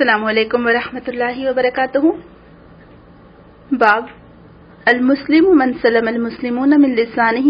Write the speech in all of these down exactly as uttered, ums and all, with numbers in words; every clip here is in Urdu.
السلام علیکم ورحمۃ اللہ وبرکاتہ۔ باب المسلم من سلم المسلمون من لسانه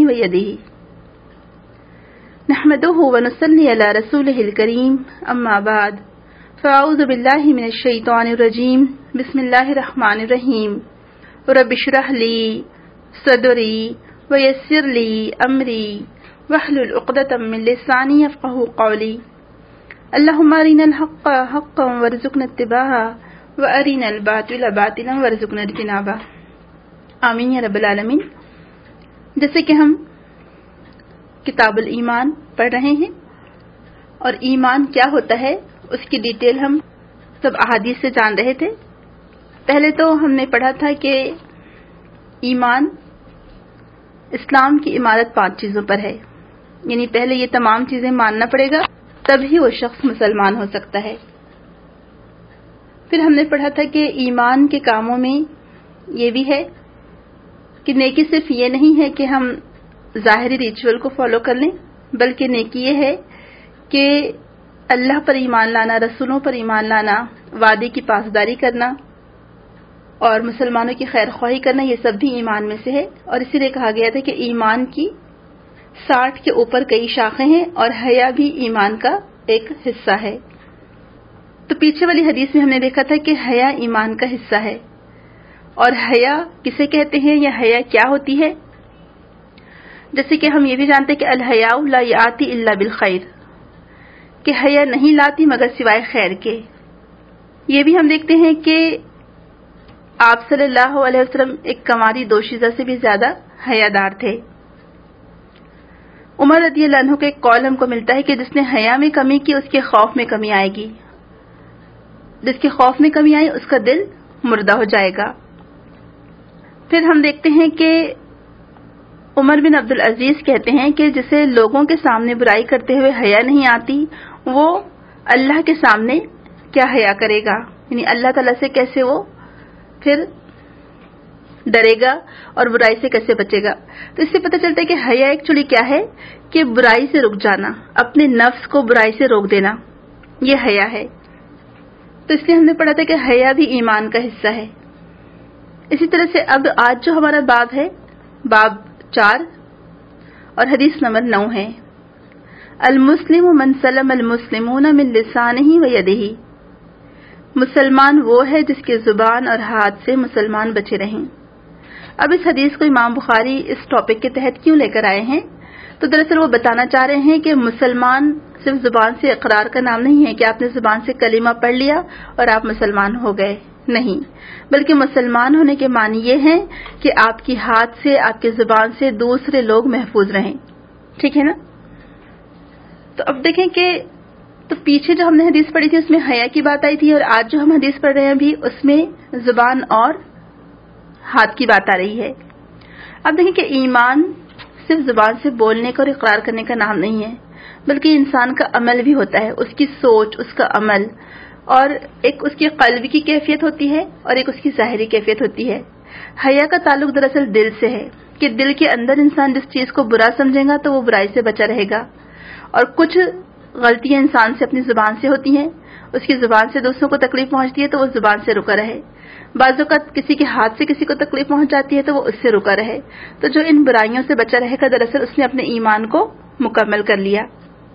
ويده نحمده ونصلي على رسوله الكريم اما بعد فاعوذ بالله من الشيطان الرجيم بسم الله الرحمن الرحيم رب اشرح لي صدري ويسر لي امري واحلل عقدة من لساني يفقهوا قولي اللهم ارنا الحق حقا وارزقنا اتباعه وارنا الباطل باطلا وارزقنا اجتنابه، آمین یا رب العالمین۔ جیسے کہ ہم کتاب الایمان پڑھ رہے ہیں اور ایمان کیا ہوتا ہے اس کی ڈیٹیل ہم سب احادیث سے جان رہے تھے۔ پہلے تو ہم نے پڑھا تھا کہ ایمان اسلام کی عمارت پانچ چیزوں پر ہے، یعنی پہلے یہ تمام چیزیں ماننا پڑے گا تب ہی وہ شخص مسلمان ہو سکتا ہے۔ پھر ہم نے پڑھا تھا کہ ایمان کے کاموں میں یہ بھی ہے کہ نیکی صرف یہ نہیں ہے کہ ہم ظاہری ریچول کو فالو کر لیں، بلکہ نیکی یہ ہے کہ اللہ پر ایمان لانا، رسولوں پر ایمان لانا، وعدے کی پاسداری کرنا اور مسلمانوں کی خیر خواہی کرنا، یہ سب بھی ایمان میں سے ہے۔ اور اسی لیے کہا گیا تھا کہ ایمان کی ساٹھ کے اوپر کئی شاخیں ہیں اور حیا بھی ایمان کا ایک حصہ ہے۔ تو پیچھے والی حدیث میں ہم نے دیکھا تھا کہ حیا ایمان کا حصہ ہے، اور حیا کسے کہتے ہیں یا حیا کیا ہوتی ہے؟ جیسے کہ ہم یہ بھی جانتے ہیں کہ الحیاء لا یاتی الا بالخیر، کہ حیا نہیں لاتی مگر سوائے خیر کے۔ یہ بھی ہم دیکھتے ہیں کہ آپ صلی اللہ علیہ وسلم ایک کنواری دوشیزہ سے بھی زیادہ حیادار تھے۔ عمر رضی اللہ عنہ کا ایک قول ہم کو ملتا ہے کہ جس نے حیا میں کمی کی اس کے خوف میں کمی آئے گی، جس کے خوف میں کمی آئی اس کا دل مردہ ہو جائے گا۔ پھر ہم دیکھتے ہیں کہ عمر بن عبد العزیز کہتے ہیں کہ جسے لوگوں کے سامنے برائی کرتے ہوئے حیا نہیں آتی وہ اللہ کے سامنے کیا حیا کرے گا، یعنی اللہ تعالیٰ سے کیسے وہ پھر ڈرے گا اور برائی سے کیسے بچے گا۔ تو اس سے پتہ چلتا ہے کہ حیا ایکچولی کیا ہے کہ برائی سے رک جانا، اپنے نفس کو برائی سے روک دینا، یہ حیا ہے۔ تو اس لیے ہم نے پڑھا تھا کہ حیا بھی ایمان کا حصہ ہے۔ اسی طرح سے اب آج جو ہمارا باب ہے، باب چار اور حدیث نمبر نو ہے، المسلم من سلم المسلمون من لسانه ویدہ، مسلمان وہ ہے جس کے زبان اور ہاتھ سے مسلمان بچے رہیں۔ اب اس حدیث کو امام بخاری اس ٹاپک کے تحت کیوں لے کر آئے ہیں؟ تو دراصل وہ بتانا چاہ رہے ہیں کہ مسلمان صرف زبان سے اقرار کا نام نہیں ہے کہ آپ نے زبان سے کلمہ پڑھ لیا اور آپ مسلمان ہو گئے، نہیں، بلکہ مسلمان ہونے کے معنی یہ ہیں کہ آپ کی ہاتھ سے، آپ کی زبان سے دوسرے لوگ محفوظ رہیں، ٹھیک ہے نا؟ تو اب دیکھیں کہ تو پیچھے جو ہم نے حدیث پڑھی تھی اس میں حیا کی بات آئی تھی، اور آج جو ہم حدیث پڑھ رہے ہیں ابھی اس میں زبان اور ہاتھ کی بات آ رہی ہے۔ اب دیکھیں کہ ایمان صرف زبان سے بولنے کا اور اقرار کرنے کا نام نہیں ہے، بلکہ انسان کا عمل بھی ہوتا ہے، اس کی سوچ، اس کا عمل، اور ایک اس کی قلب کی کیفیت ہوتی ہے اور ایک اس کی ظاہری کیفیت ہوتی ہے۔ حیا کا تعلق دراصل دل سے ہے کہ دل کے اندر انسان جس چیز کو برا سمجھے گا تو وہ برائی سے بچا رہے گا، اور کچھ غلطیاں انسان سے اپنی زبان سے ہوتی ہیں، اس کی زبان سے دوسروں کو تکلیف پہنچتی ہے تو وہ زبان سے رکا رہے، بعض اوقات کسی کے ہاتھ سے کسی کو تکلیف پہنچ جاتی ہے تو وہ اس سے رکا رہے۔ تو جو ان برائیوں سے بچا رہے گا دراصل اس نے اپنے ایمان کو مکمل کر لیا۔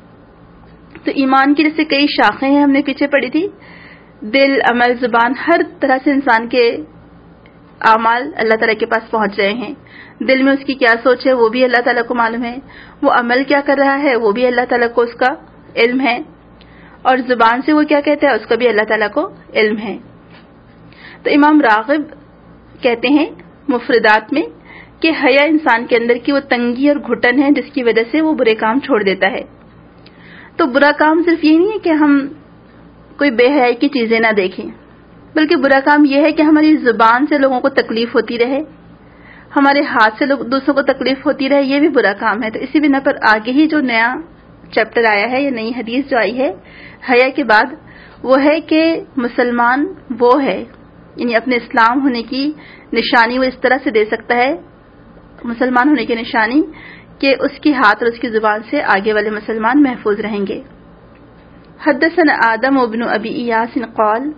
تو ایمان کی جیسے کئی شاخیں ہیں ہم نے پیچھے پڑھی تھی، دل، عمل، زبان، ہر طرح سے انسان کے اعمال اللہ تعالیٰ کے پاس پہنچ رہے ہیں۔ دل میں اس کی کیا سوچ ہے وہ بھی اللہ تعالیٰ کو معلوم ہے، وہ عمل کیا کر رہا ہے وہ بھی اللہ تعالیٰ کو اس کا علم ہے، اور زبان سے وہ کیا کہتا ہے اس کا بھی اللہ تعالیٰ کو علم ہے۔ تو امام راغب کہتے ہیں مفردات میں کہ حیا انسان کے اندر کی وہ تنگی اور گھٹن ہے جس کی وجہ سے وہ برے کام چھوڑ دیتا ہے۔ تو برا کام صرف یہ نہیں ہے کہ ہم کوئی بے حیائی کی چیزیں نہ دیکھیں، بلکہ برا کام یہ ہے کہ ہماری زبان سے لوگوں کو تکلیف ہوتی رہے، ہمارے ہاتھ سے لوگ دوسروں کو تکلیف ہوتی رہے، یہ بھی برا کام ہے۔ تو اسی بنا پر آگے ہی جو نیا چیپٹر آیا ہے یا نئی حدیث جو آئی ہے حیا کے بعد، وہ ہے کہ مسلمان وہ ہے، یعنی اپنے اسلام ہونے کی نشانی وہ اس طرح سے دے سکتا ہے، مسلمان ہونے کی نشانی کہ اس کی ہاتھ اور اس کی زبان سے آگے والے مسلمان محفوظ رہیں گے۔ حدثنا آدم بن ابی ایاس قال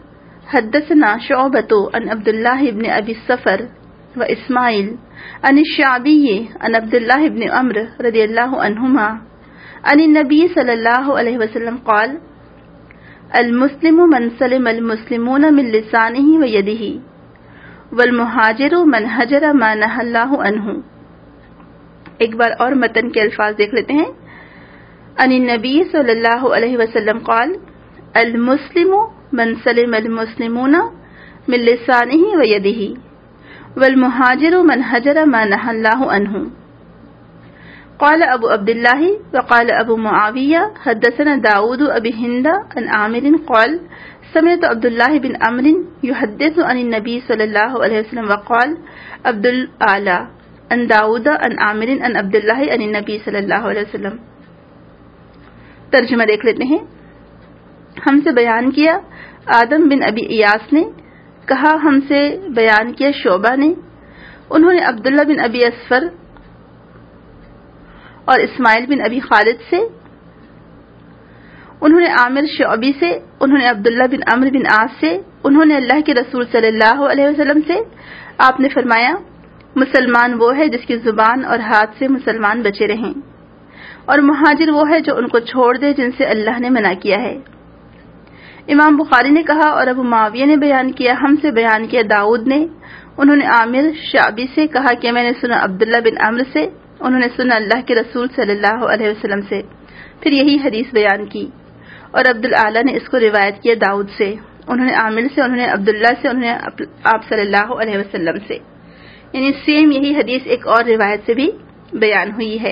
حدثنا شعبة عن عبد الله بن أبي الصفر وإسماعيل عن الشعبي عن عبد الله بن عمرو رضي الله عنهما عن النبي صلى الله عليه وسلم قال المسلم من سلم المسلمون من لسانه ويده والمهاجر من هجر ما نهى الله عنه. ایک بار اور متن کے الفاظ دیکھ لیتے ہیں. عن النبی صلی اللہ علیہ وسلم قال المسلم من سلم المسلمون من لسانه ويده والمهاجر من هجر ما نهى الله عنه. قال ابو عبد الله وقال ابو معاوية حدثنا داود ابي هند عن عامر قال سمعت عبد الله بن عمرو يحدث عن النبي صلى الله عليه وسلم وقال عبد الاعلى عن داود عن عامر عن عبد الله عن النبي صلى الله عليه وسلم. ترجمہ دیکھ لیتے ہیں. ہم سے بیان کیا آدم بن ابی ایاس نے، کہا ہم سے بیان کیا شعبہ نے، انہوں نے عبداللہ بن ابی اسفر اور اسماعیل بن ابی خالد سے، انہوں نے عامر شعبی سے، انہوں نے عبداللہ بن عمرو بن عاص سے، انہوں نے اللہ کے رسول صلی اللہ علیہ وسلم سے، آپ نے فرمایا مسلمان وہ ہے جس کی زبان اور ہاتھ سے مسلمان بچے رہیں، اور مہاجر وہ ہے جو ان کو چھوڑ دے جن سے اللہ نے منع کیا ہے. امام بخاری نے کہا اور ابو معاویہ نے بیان کیا، ہم سے بیان کیا داؤد نے، انہوں نے عامر شعبی سے کہا کہ میں نے سنا عبداللہ بن عمرو سے، انہوں نے سنا اللہ کے رسول صلی اللہ علیہ وسلم سے، پھر یہی حدیث بیان کی. اور عبد الاعلی نے اس کو روایت کیا داؤد سے، انہوں نے عامر سے، انہوں نے عبداللہ سے، انہوں نے آپ صلی اللہ علیہ وسلم سے، یعنی سیم یہی حدیث ایک اور روایت سے بھی بیان ہوئی ہے.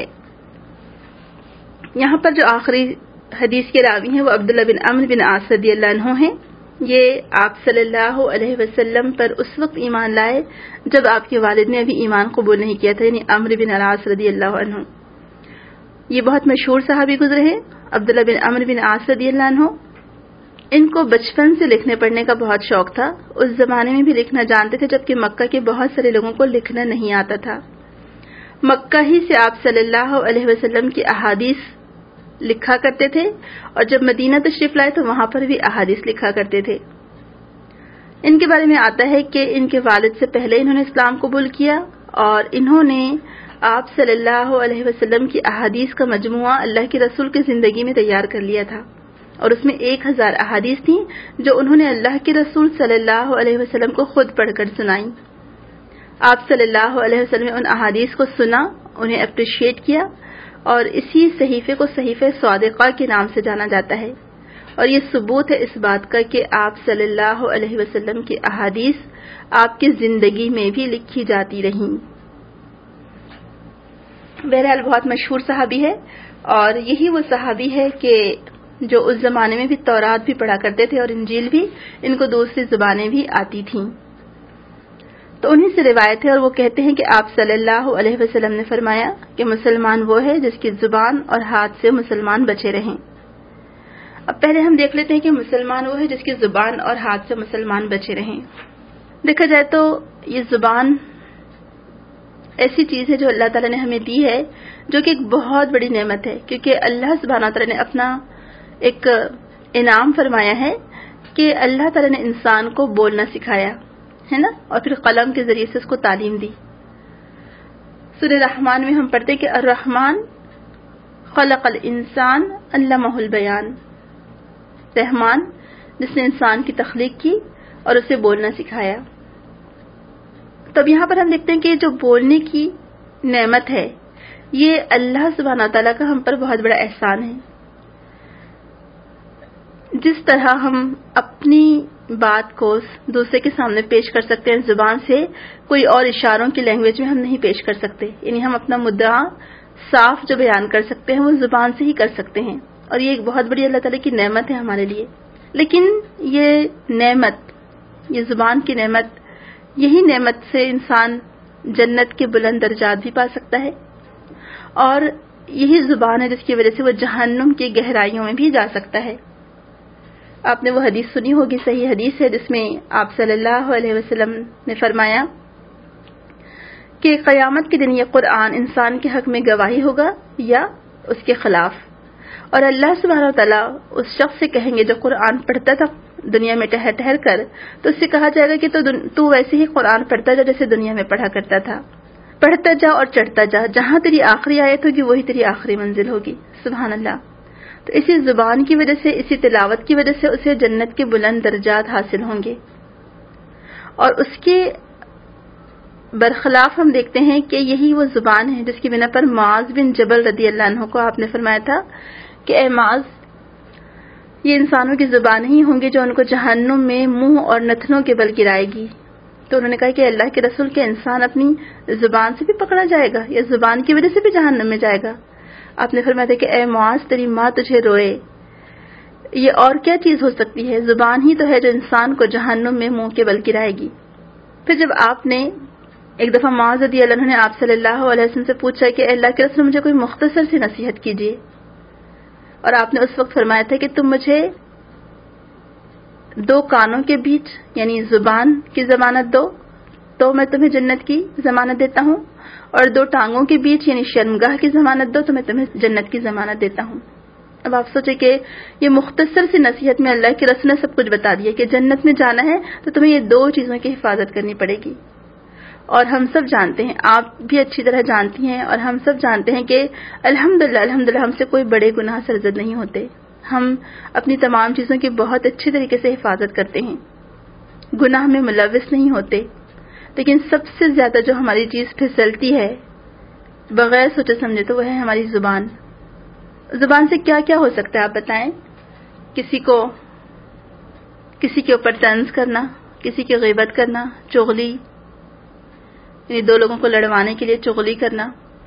یہاں پر جو آخری حدیث کے راوی ہیں وہ عبداللہ بن عمرو بن عاص رضی اللہ عنہ ہیں. یہ آپ صلی اللہ علیہ وسلم پر اس وقت ایمان لائے جب آپ کے والد نے ابھی ایمان قبول نہیں کیا تھا، یعنی عمرو بن عاص رضی اللہ عنہ. یہ بہت مشہور صحابی گزرے ہیں عبداللہ بن عمرو بن عاص رضی اللہ عنہ. ان کو بچپن سے لکھنے پڑھنے کا بہت شوق تھا. اس زمانے میں بھی لکھنا جانتے تھے جبکہ مکہ کے بہت سارے لوگوں کو لکھنا نہیں آتا تھا. مکہ ہی سے آپ صلی اللہ علیہ وسلم کی احادیث لکھا کرتے تھے، اور جب مدینہ تشریف لائے تو وہاں پر بھی احادیث لکھا کرتے تھے. ان کے بارے میں آتا ہے کہ ان کے والد سے پہلے انہوں نے اسلام قبول کیا، اور انہوں نے آپ صلی اللہ علیہ وسلم کی احادیث کا مجموعہ اللہ کے رسول کی زندگی میں تیار کر لیا تھا، اور اس میں ایک ہزار احادیث تھیں جو انہوں نے اللہ کے رسول صلی اللہ علیہ وسلم کو خود پڑھ کر سنائیں. آپ صلی اللہ علیہ وسلم نے ان احادیث کو سنا، انہیں اپریشیٹ کیا، اور اسی صحیفے کو صحیفہ صادقہ کے نام سے جانا جاتا ہے. اور یہ ثبوت ہے اس بات کا کہ آپ صلی اللہ علیہ وسلم کی احادیث آپ کی زندگی میں بھی لکھی جاتی رہیں. بہرحال بہت مشہور صحابی ہے، اور یہی وہ صحابی ہے کہ جو اس زمانے میں بھی تورات بھی پڑھا کرتے تھے اور انجیل بھی، ان کو دوسری زبانیں بھی آتی تھیں. تو انہی سے روایت ہے، اور وہ کہتے ہیں کہ آپ صلی اللہ علیہ وسلم نے فرمایا کہ مسلمان وہ ہے جس کی زبان اور ہاتھ سے مسلمان بچے رہیں. اب پہلے ہم دیکھ لیتے ہیں کہ مسلمان وہ ہے جس کی زبان اور ہاتھ سے مسلمان بچے رہیں. دیکھا جائے تو یہ زبان ایسی چیز ہے جو اللہ تعالیٰ نے ہمیں دی ہے، جو کہ ایک بہت بڑی نعمت ہے، کیونکہ اللہ سبحانہ تعالیٰ نے اپنا ایک انعام فرمایا ہے کہ اللہ تعالیٰ نے انسان کو بولنا سکھایا ہے نا، اور پھر قلم کے ذریعے سے اس کو تعلیم دی. سورہ رحمان میں ہم پڑھتے کہ الرحمن خلق الانسان علمہ البیان، رحمان جس نے انسان کی تخلیق کی اور اسے بولنا سکھایا. تب یہاں پر ہم دیکھتے ہیں کہ جو بولنے کی نعمت ہے یہ اللہ سبحانہ تعالیٰ کا ہم پر بہت بڑا احسان ہے. جس طرح ہم اپنی بات کو دوسرے کے سامنے پیش کر سکتے ہیں زبان سے، کوئی اور اشاروں کی لینگویج میں ہم نہیں پیش کر سکتے. یعنی ہم اپنا مدعا صاف جو بیان کر سکتے ہیں وہ زبان سے ہی کر سکتے ہیں، اور یہ ایک بہت بڑی اللہ تعالیٰ کی نعمت ہے ہمارے لیے. لیکن یہ نعمت، یہ زبان کی نعمت، یہی نعمت سے انسان جنت کے بلند درجات بھی پا سکتا ہے، اور یہی زبان ہے جس کی وجہ سے وہ جہنم کی گہرائیوں میں بھی جا سکتا ہے. آپ نے وہ حدیث سنی ہوگی، صحیح حدیث ہے، جس میں آپ صلی اللہ علیہ وسلم نے فرمایا کہ قیامت کے دن یہ قرآن انسان کے حق میں گواہی ہوگا یا اس کے خلاف، اور اللہ سبحانہ و تعالیٰ اس شخص سے کہیں گے جو قرآن پڑھتا تھا دنیا میں ٹہر ٹہر کر، تو اس سے کہا جائے گا کہ تو تو ویسے ہی قرآن پڑھتا جا جیسے دنیا میں پڑھا کرتا تھا، پڑھتا جا اور چڑھتا جا، جہاں تیری آخری آیت ہوگی وہی تیری آخری منزل ہوگی۔ سبحان اللہ۔ تو اسی زبان کی وجہ سے، اسی تلاوت کی وجہ سے اسے جنت کے بلند درجات حاصل ہوں گے۔ اور اس کے برخلاف ہم دیکھتے ہیں کہ یہی وہ زبان ہے جس کی بنا پر معاذ بن جبل رضی اللہ عنہ کو آپ نے فرمایا تھا کہ اے معاذ، یہ انسانوں کی زبان ہی ہوں گی جو ان کو جہنم میں منہ اور نتنوں کے بل گرائے گی۔ تو انہوں نے کہا کہ اللہ کے رسول کے انسان اپنی زبان سے بھی پکڑا جائے گا یا زبان کی وجہ سے بھی جہنم میں جائے گا؟ آپ نے فرمایا تھا کہ اے معاذ، تیری ماں تجھے روئے، یہ اور کیا چیز ہو سکتی ہے؟ زبان ہی تو ہے جو انسان کو جہنم میں منہ کے بل گرائے گی۔ پھر جب آپ نے ایک دفعہ معاذ رضی اللہ عنہ نے آپ صلی اللہ علیہ وسلم سے پوچھا کہ اللہ کے رسول مجھے کوئی مختصر سی نصیحت کیجیے، اور آپ نے اس وقت فرمایا تھا کہ تم مجھے دو کانوں کے بیچ یعنی زبان کی ضمانت دو تو میں تمہیں جنت کی ضمانت دیتا ہوں، اور دو ٹانگوں کے بیچ یعنی شرمگاہ کی ضمانت دو تو میں تمہیں جنت کی ضمانت دیتا ہوں۔ اب آپ سوچیں کہ یہ مختصر سی نصیحت میں اللہ کے رسول نے سب کچھ بتا دیا کہ جنت میں جانا ہے تو تمہیں یہ دو چیزوں کی حفاظت کرنی پڑے گی۔ اور ہم سب جانتے ہیں، آپ بھی اچھی طرح جانتی ہیں اور ہم سب جانتے ہیں کہ الحمدللہ الحمدللہ ہم سے کوئی بڑے گناہ سرزد نہیں ہوتے، ہم اپنی تمام چیزوں کی بہت اچھی طریقے سے حفاظت کرتے ہیں، گناہ میں ملوث نہیں ہوتے، لیکن سب سے زیادہ جو ہماری چیز پھسلتی ہے بغیر سوچے سمجھے تو وہ ہے ہماری زبان۔ زبان سے کیا کیا ہو سکتا ہے آپ بتائیں؟ کسی کو کسی کے اوپر طنز کرنا، کسی کی غیبت کرنا، چغلی یعنی دو لوگوں کو لڑوانے کے لیے چغلی کرنا،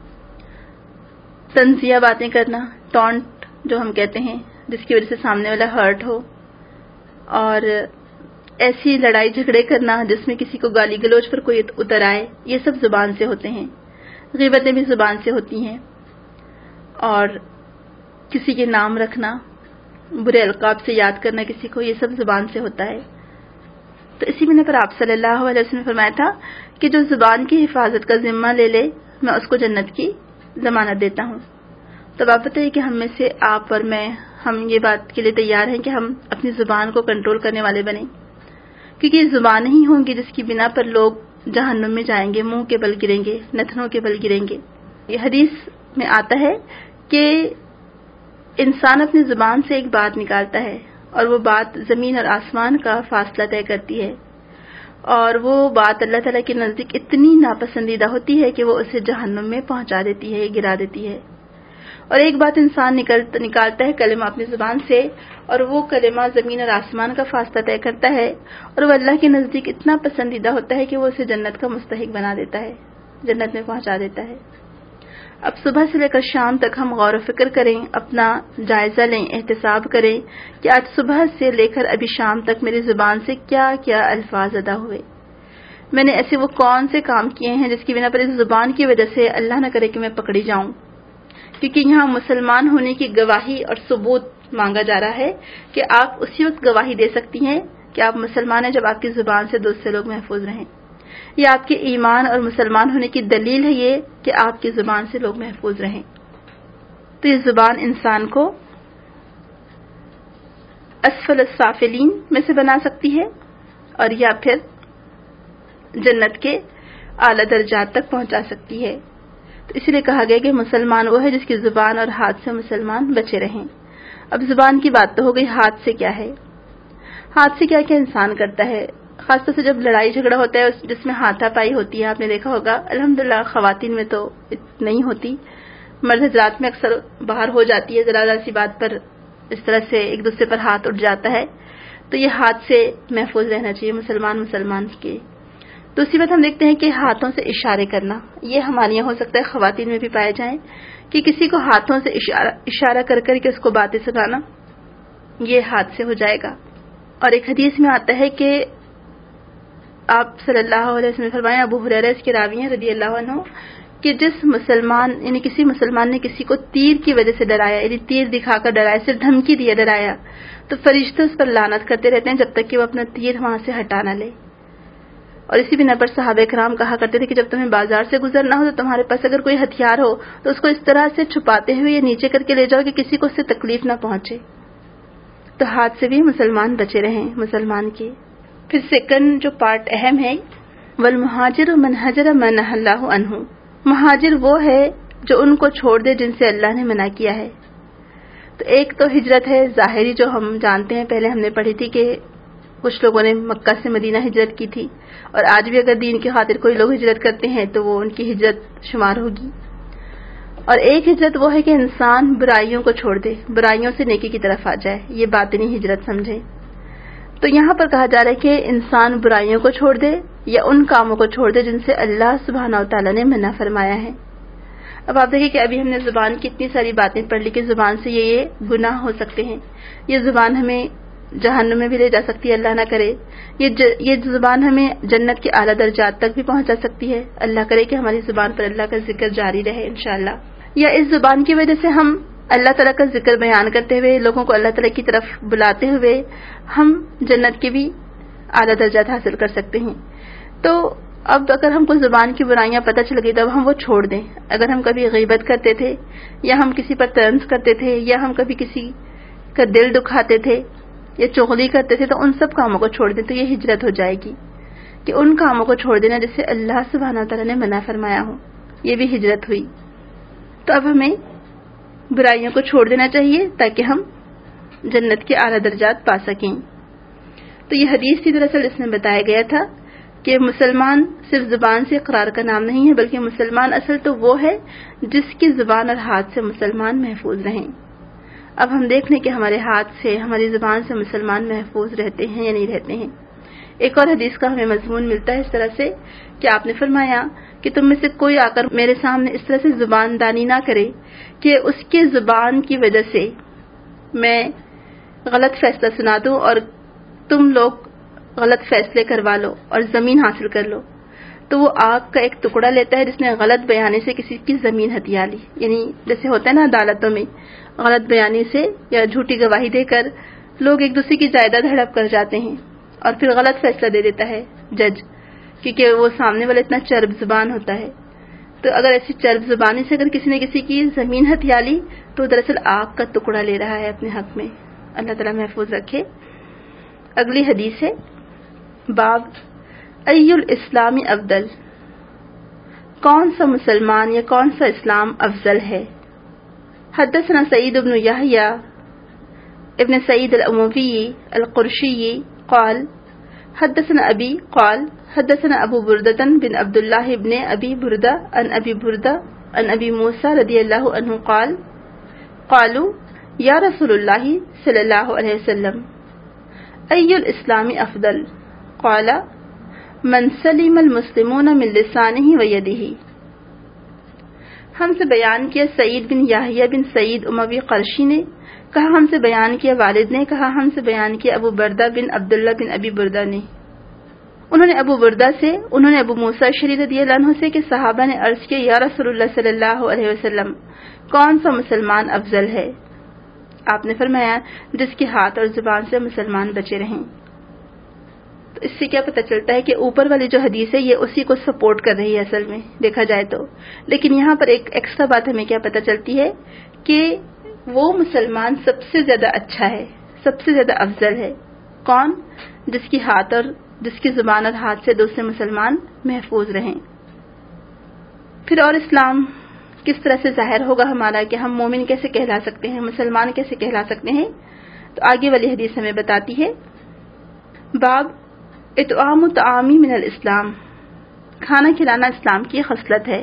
طنزیہ باتیں کرنا، ٹونٹ جو ہم کہتے ہیں جس کی وجہ سے سامنے والا ہرٹ ہو، اور ایسی لڑائی جھگڑے کرنا جس میں کسی کو گالی گلوچ پر کوئی اتر آئے، یہ سب زبان سے ہوتے ہیں۔ غیبتیں بھی زبان سے ہوتی ہیں، اور کسی کے نام رکھنا، برے القاب سے یاد کرنا کسی کو، یہ سب زبان سے ہوتا ہے۔ تو اسی بنا پر آپ صلی اللہ علیہ وسلم نے فرمایا تھا کہ جو زبان کی حفاظت کا ذمہ لے لے میں اس کو جنت کی ضمانت دیتا ہوں۔ تو آپ بتائیے کہ ہم میں سے آپ اور میں، ہم یہ بات کے لیے تیار ہیں کہ ہم اپنی زبان کو کنٹرول کرنے والے بنیں، کیونکہ یہ زبان ہی ہوں گی جس کی بنا پر لوگ جہنم میں جائیں گے، منہ کے بل گریں گے، نتنوں کے بل گریں گے۔ یہ حدیث میں آتا ہے کہ انسان اپنی زبان سے ایک بات نکالتا ہے اور وہ بات زمین اور آسمان کا فاصلہ طے کرتی ہے، اور وہ بات اللہ تعالیٰ کے نزدیک اتنی ناپسندیدہ ہوتی ہے کہ وہ اسے جہنم میں پہنچا دیتی ہے، گرا دیتی ہے۔ اور ایک بات انسان نکالتا ہے کلمہ اپنی زبان سے، اور وہ کلمہ زمین اور آسمان کا فاصلہ طے کرتا ہے، اور وہ اللہ کے نزدیک اتنا پسندیدہ ہوتا ہے کہ وہ اسے جنت کا مستحق بنا دیتا ہے، جنت میں پہنچا دیتا ہے۔ اب صبح سے لے کر شام تک ہم غور و فکر کریں، اپنا جائزہ لیں، احتساب کریں کہ آج صبح سے لے کر ابھی شام تک میری زبان سے کیا کیا الفاظ ادا ہوئے، میں نے ایسے وہ کون سے کام کیے ہیں جس کی بنا پر اس زبان کی وجہ سے اللہ نہ کرے کہ میں پکڑی جاؤں، کیونکہ یہاں مسلمان ہونے کی گواہی اور ثبوت مانگا جا رہا ہے کہ آپ اسی وقت گواہی دے سکتی ہیں کہ آپ مسلمان ہیں جب آپ کی زبان سے دوسرے لوگ محفوظ رہیں۔ یہ آپ کے ایمان اور مسلمان ہونے کی دلیل ہے یہ کہ آپ کی زبان سے لوگ محفوظ رہیں۔ تو یہ زبان انسان کو اسفل السافلین میں سے بنا سکتی ہے اور یا پھر جنت کے اعلیٰ درجات تک پہنچا سکتی ہے۔ تو اسی لیے کہا گیا کہ مسلمان وہ ہے جس کی زبان اور ہاتھ سے مسلمان بچے رہیں۔ اب زبان کی بات تو ہو گئی، ہاتھ سے کیا ہے؟ ہاتھ سے کیا کیا انسان کرتا ہے؟ خاص طور سے جب لڑائی جھگڑا ہوتا ہے جس میں ہاتھا پائی ہوتی ہے، آپ نے دیکھا ہوگا، الحمدللہ خواتین میں تو نہیں ہوتی، مرد حضرات میں اکثر باہر ہو جاتی ہے، ذرا ذرا سی بات پر اس طرح سے ایک دوسرے پر ہاتھ اٹھ جاتا ہے، تو یہ ہاتھ سے محفوظ رہنا چاہیے مسلمان مسلمان کے۔ دوسری بات ہم دیکھتے ہیں کہ ہاتھوں سے اشارے کرنا، یہ ہمارے یہاں ہو سکتا ہے خواتین میں بھی پائے جائیں کہ کسی کو ہاتھوں سے اشارہ اشارہ کر کر کے اس کو باتیں سنانا، یہ ہاتھ سے ہو جائے گا۔ اور ایک حدیث میں آتا ہے کہ آپ صلی اللہ علیہ وسلم نے فرمایا، ابو ہریرہ اس کے راوی ہیں رضی اللہ عنہ، کہ جس مسلمان یعنی کسی مسلمان نے کسی کو تیر کی وجہ سے ڈرایا، یعنی تیر دکھا کر ڈرایا، صرف دھمکی دیا ڈرایا، تو فرشتے اس پر لعنت کرتے رہتے ہیں جب تک کہ وہ اپنا تیر وہاں سے ہٹا نہ لے۔ اور اسی بنا پر صحابہ کرام کہا کرتے تھے کہ جب تمہیں بازار سے گزرنا ہو تو تمہارے پاس اگر کوئی ہتھیار ہو تو اس کو اس طرح سے چھپاتے ہوئے یا نیچے کر کے لے جاؤ کہ کسی کو اس سے تکلیف نہ پہنچے، تو ہاتھ سے بھی مسلمان بچے رہیں مسلمان کے. پھر سیکنڈ جو پارٹ اہم ہے، والمہاجر من ہجر ما نہی اللہ عنہ، مہاجر وہ ہے جو ان کو چھوڑ دے جن سے اللہ نے منع کیا ہے. تو ایک تو ہجرت ہے ظاہری جو ہم جانتے ہیں، پہلے ہم نے پڑھی تھی کہ کچھ لوگوں نے مکہ سے مدینہ ہجرت کی تھی، اور آج بھی اگر دین کی خاطر کوئی لوگ ہجرت کرتے ہیں تو وہ ان کی ہجرت شمار ہوگی. اور ایک ہجرت وہ ہے کہ انسان برائیوں کو چھوڑ دے، برائیوں سے نیکی کی طرف آ جائے، یہ باطنی ہجرت سمجھے. تو یہاں پر کہا جا رہا ہے کہ انسان برائیوں کو چھوڑ دے یا ان کاموں کو چھوڑ دے جن سے اللہ سبحانہ و تعالیٰ نے منع فرمایا ہے. اب آپ دیکھیں کہ ابھی ہم نے زبان کی اتنی ساری باتیں پڑھ لی کہ زبان سے یہ یہ گناہ ہو سکتے ہیں، یہ زبان ہمیں جہنم میں بھی لے جا سکتی ہے، اللہ نہ کرے. یہ ج... یہ زبان ہمیں جنت کے اعلیٰ درجات تک بھی پہنچا سکتی ہے، اللہ کرے کہ ہماری زبان پر اللہ کا ذکر جاری رہے انشاءاللہ. یا اس زبان کی وجہ سے ہم اللہ تعالیٰ کا ذکر بیان کرتے ہوئے، لوگوں کو اللہ تعالیٰ کی طرف بلاتے ہوئے ہم جنت کے بھی اعلیٰ درجات حاصل کر سکتے ہیں. تو اب اگر ہم کو زبان کی برائیاں پتہ چل گئی تو اب ہم وہ چھوڑ دیں. اگر ہم کبھی غیبت کرتے تھے یا ہم کسی پر طنز کرتے تھے یا ہم کبھی کسی کا دل دکھاتے تھے یا چغلی کرتے تھے تو ان سب کاموں کو چھوڑ دیں. تو یہ ہجرت ہو جائے گی کہ ان کاموں کو چھوڑ دینا جس سے اللہ سبحانہ تعالیٰ نے منع فرمایا ہو، یہ بھی ہجرت ہوئی. تو اب ہمیں برائیوں کو چھوڑ دینا چاہیے تاکہ ہم جنت کے اعلیٰ درجات پا سکیں. تو یہ حدیث تھی، دراصل اس میں بتایا گیا تھا کہ مسلمان صرف زبان سے اقرار کا نام نہیں ہے، بلکہ مسلمان اصل تو وہ ہے جس کی زبان اور ہاتھ سے مسلمان محفوظ رہیں. اب ہم دیکھ لیں کہ ہمارے ہاتھ سے، ہماری زبان سے مسلمان محفوظ رہتے ہیں یا نہیں رہتے ہیں. ایک اور حدیث کا ہمیں مضمون ملتا ہے اس طرح سے کہ آپ نے فرمایا کہ تم میں سے کوئی آ کر میرے سامنے اس طرح سے زبان دانی نہ کرے کہ اس کے زبان کی وجہ سے میں غلط فیصلہ سنا دوں اور تم لوگ غلط فیصلے کروا لو اور زمین حاصل کر لو. تو وہ آگ کا ایک ٹکڑا لیتا ہے جس نے غلط بیانی سے کسی کی زمین ہتھیا لی، یعنی جیسے ہوتا ہے نا عدالتوں میں غلط بیانی سے یا جھوٹی گواہی دے کر لوگ ایک دوسرے کی جائیداد ہڑپ کر جاتے ہیں اور پھر غلط فیصلہ دے دیتا ہے جج، کیونکہ وہ سامنے والا اتنا چرب زبان ہوتا ہے. تو اگر ایسی چرب زبانی سے اگر کسی نے کسی کی زمین ہتھیا لی تو دراصل آگ کا ٹکڑا لے رہا ہے اپنے حق میں. اللہ تعالیٰ محفوظ رکھے. اگلی حدیث ہے باب ای الاسلام افضل، کون سا مسلمان یا کون سا اسلام افضل ہے. حدثنا سعید بن یحییٰ ابن سعید الاموی القرشی قال حدثنا ابی قال حدثنا ابو بردة بن عبد الله بن ابی بردہ عن ابی بردہ عن ابی موسیٰ رضی اللہ عنہ قال قالوا یا رسول اللہ صلی اللہ علیہ وسلم ای الاسلام افضل قال من سلم المسلمون من لسانه ویدہ. ہم سے بیان کیا سعید بن یحییٰ بن سعید اموی قرشی نے کہا، ہم سے بیان کیا والد نے کہا، ہم سے بیان کیا ابو بردہ بن عبداللہ بن ابی بردہ نے. انہوں نے ابو بردہ سے، انہوں نے ابو موسیٰ اشعری رضی اللہ عنہ سے کہ صحابہ نے عرض کیا یا رسول اللہ صلی اللہ علیہ وسلم کون سا مسلمان افضل ہے. آپ نے فرمایا جس کے ہاتھ اور زبان سے مسلمان بچے رہیں. تو اس سے کیا پتہ چلتا ہے کہ اوپر والی جو حدیث ہے یہ اسی کو سپورٹ کر رہی ہے اصل میں دیکھا جائے تو. لیکن یہاں پر ایک ایکسٹرا بات ہمیں کیا پتہ چلتی ہے کہ وہ مسلمان سب سے زیادہ اچھا ہے، سب سے زیادہ افضل ہے. کون؟ جس کی ہاتھ اور جس کی زبان اور ہاتھ سے دوسرے مسلمان محفوظ رہیں. پھر اور اسلام کس طرح سے ظاہر ہوگا ہمارا کہ ہم مومن کیسے کہلا سکتے ہیں، مسلمان کیسے کہلا سکتے ہیں. تو آگے والی حدیث ہمیں بتاتی ہے باب اطعام طعامی من الاسلام، کھانا کھلانا اسلام کی خصلت ہے.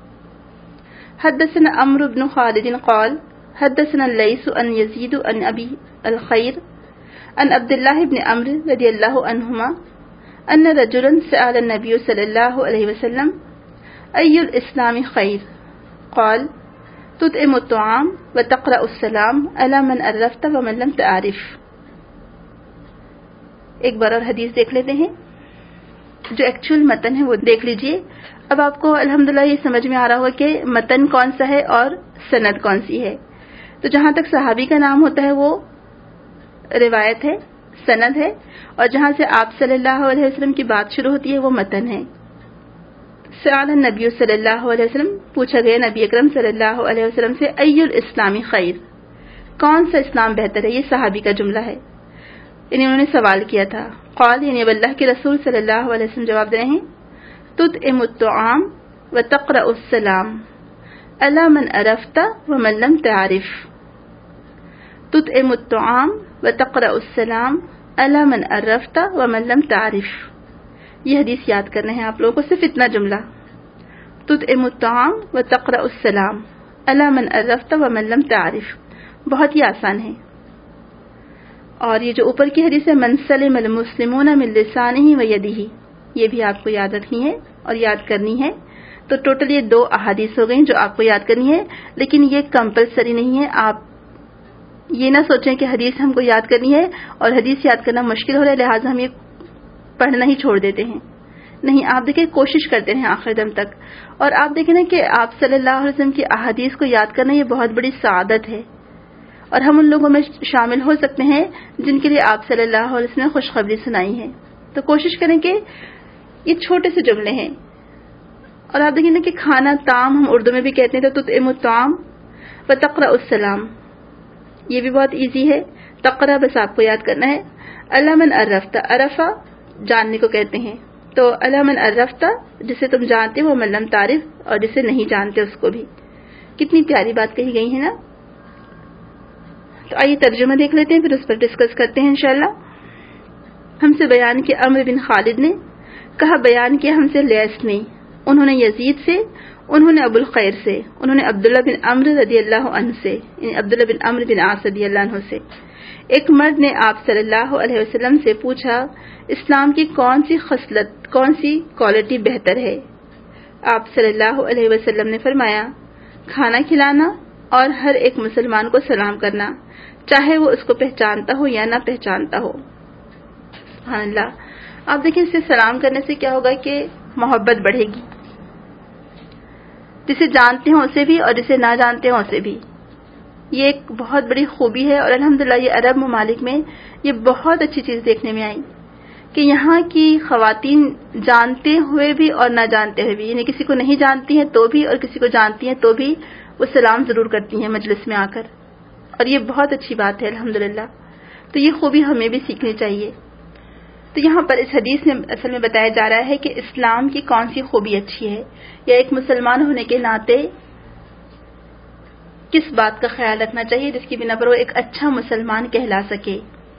حدثنا عمرو بن خالد قال حدثنا الليث عن يزيد عن ابي الخير عن عبد الله بن عمرو رضي الله عنهما ان رجلا سأل النبي صلى الله عليه وسلم اي الاسلام خير قال تطعم الطعام وتقرأ السلام على من عرفت ومن لم تعرف. ایک بار اور حدیث دیکھ لیتے ہیں، جو ایکچوئل متن ہے وہ دیکھ لیجئے. اب آپ کو الحمدللہ یہ سمجھ میں آ رہا ہوگا کہ متن کون سا ہے اور سند کون سی ہے. تو جہاں تک صحابی کا نام ہوتا ہے وہ روایت ہے، سند ہے، اور جہاں سے آپ صلی اللہ علیہ وسلم کی بات شروع ہوتی ہے وہ متن ہے. سأل النبی صلی اللہ علیہ وسلم، پوچھا گیا نبی اکرم صلی اللہ علیہ وسلم سے ای الاسلام خیر، کون سا اسلام بہتر ہے؟ یہ صحابی کا جملہ ہے، یعنی انہوں نے سوال کیا تھا. قال یعنی اب اللہ کے رسول صلی اللہ علیہ وسلم جواب دے رہے ہیں تطعم الطعام وتقرأ السلام علی من عرفت ومن لم تعرف. تطعم الطعام وتقرأ السلام علی من عرفت ومن لم تعرف. یہ حدیث یاد کرنا ہے آپ لوگوں کو، صرف اتنا جملہ، تطعم الطعام وتقرأ السلام علی من عرفت ومن لم تعرف. بہت ہی آسان ہے. اور یہ جو اوپر کی حدیث ہے من سلم المسلمون من لسانہ ویدہ، یہ بھی آپ کو یاد رکھنی ہے اور یاد کرنی ہے. تو ٹوٹل یہ دو احادیث ہو گئیں جو آپ کو یاد کرنی ہے، لیکن یہ کمپلسری نہیں ہے. آپ یہ نہ سوچیں کہ حدیث ہم کو یاد کرنی ہے اور حدیث یاد کرنا مشکل ہو رہا ہے لہٰذا ہم یہ پڑھنا ہی چھوڑ دیتے ہیں. نہیں، آپ دیکھیں کوشش کرتے ہیں آخر دم تک. اور آپ دیکھیں نا کہ آپ صلی اللہ علیہ وسلم کی احادیث کو یاد کرنا یہ بہت بڑی سعادت ہے، اور ہم ان لوگوں میں شامل ہو سکتے ہیں جن کے لیے آپ صلی اللہ علیہ وسلم نے خوشخبری سنائی ہے. تو کوشش کریں کہ یہ چھوٹے سے جملے ہیں. اور آپ دیکھیں نا کہ کھانا طعام ہم اردو میں بھی کہتے ہیں، تو تطعم الطعام وتقرأ السلام، یہ بھی بہت ایزی ہے. تقرأ بس آپ کو یاد کرنا ہے. علی من عرفت، عرفہ جاننے کو کہتے ہیں، تو علی من عرفت جسے تم جانتے ہو، من لم تعرف اور جسے نہیں جانتے اس کو بھی. کتنی پیاری بات کہی گئی ہے نا. تو آئیے ترجمہ دیکھ لیتے ہیں، پھر اس پر ڈسکس کرتے ہیں انشاءاللہ. ہم سے بیان کیا عمرو بن خالد نے، کہا بیان کیا ہم سے لیث نے، انہوں نے یزید سے، انہوں نے ابو الخیر سے، انہوں نے عبداللہ بن عمرو رضی اللہ عنہ سے، یعنی عبداللہ بن عمرو بن عاص رضی اللہ عنہ سے. ایک مرد نے آپ صلی اللہ علیہ وسلم سے پوچھا اسلام کی کون سی خصلت، کون سی کوالٹی بہتر ہے؟ آپ صلی اللہ علیہ وسلم نے فرمایا کھانا کھلانا اور ہر ایک مسلمان کو سلام کرنا، چاہے وہ اس کو پہچانتا ہو یا نہ پہچانتا ہو. سبحان اللہ. آپ دیکھیں اس سے سلام کرنے سے کیا ہوگا کہ محبت بڑھے گی، جسے جانتے ہوں اسے بھی اور جسے نہ جانتے ہوں اسے بھی. یہ ایک بہت بڑی خوبی ہے، اور الحمدللہ یہ عرب ممالک میں یہ بہت اچھی چیز دیکھنے میں آئی کہ یہاں کی خواتین جانتے ہوئے بھی اور نہ جانتے ہوئے بھی، یعنی کسی کو نہیں جانتی ہیں تو بھی اور کسی کو جانتی ہیں تو بھی وہ سلام ضرور کرتی ہیں مجلس میں آ کر، اور یہ بہت اچھی بات ہے الحمدللہ. تو یہ خوبی ہمیں بھی سیکھنی چاہیے. تو یہاں پر اس حدیث میں اصل میں بتایا جا رہا ہے کہ اسلام کی کون سی خوبی اچھی ہے، یا ایک مسلمان ہونے کے ناطے کس بات کا خیال رکھنا چاہیے جس کی بنا پر وہ ایک اچھا مسلمان کہلا سکے.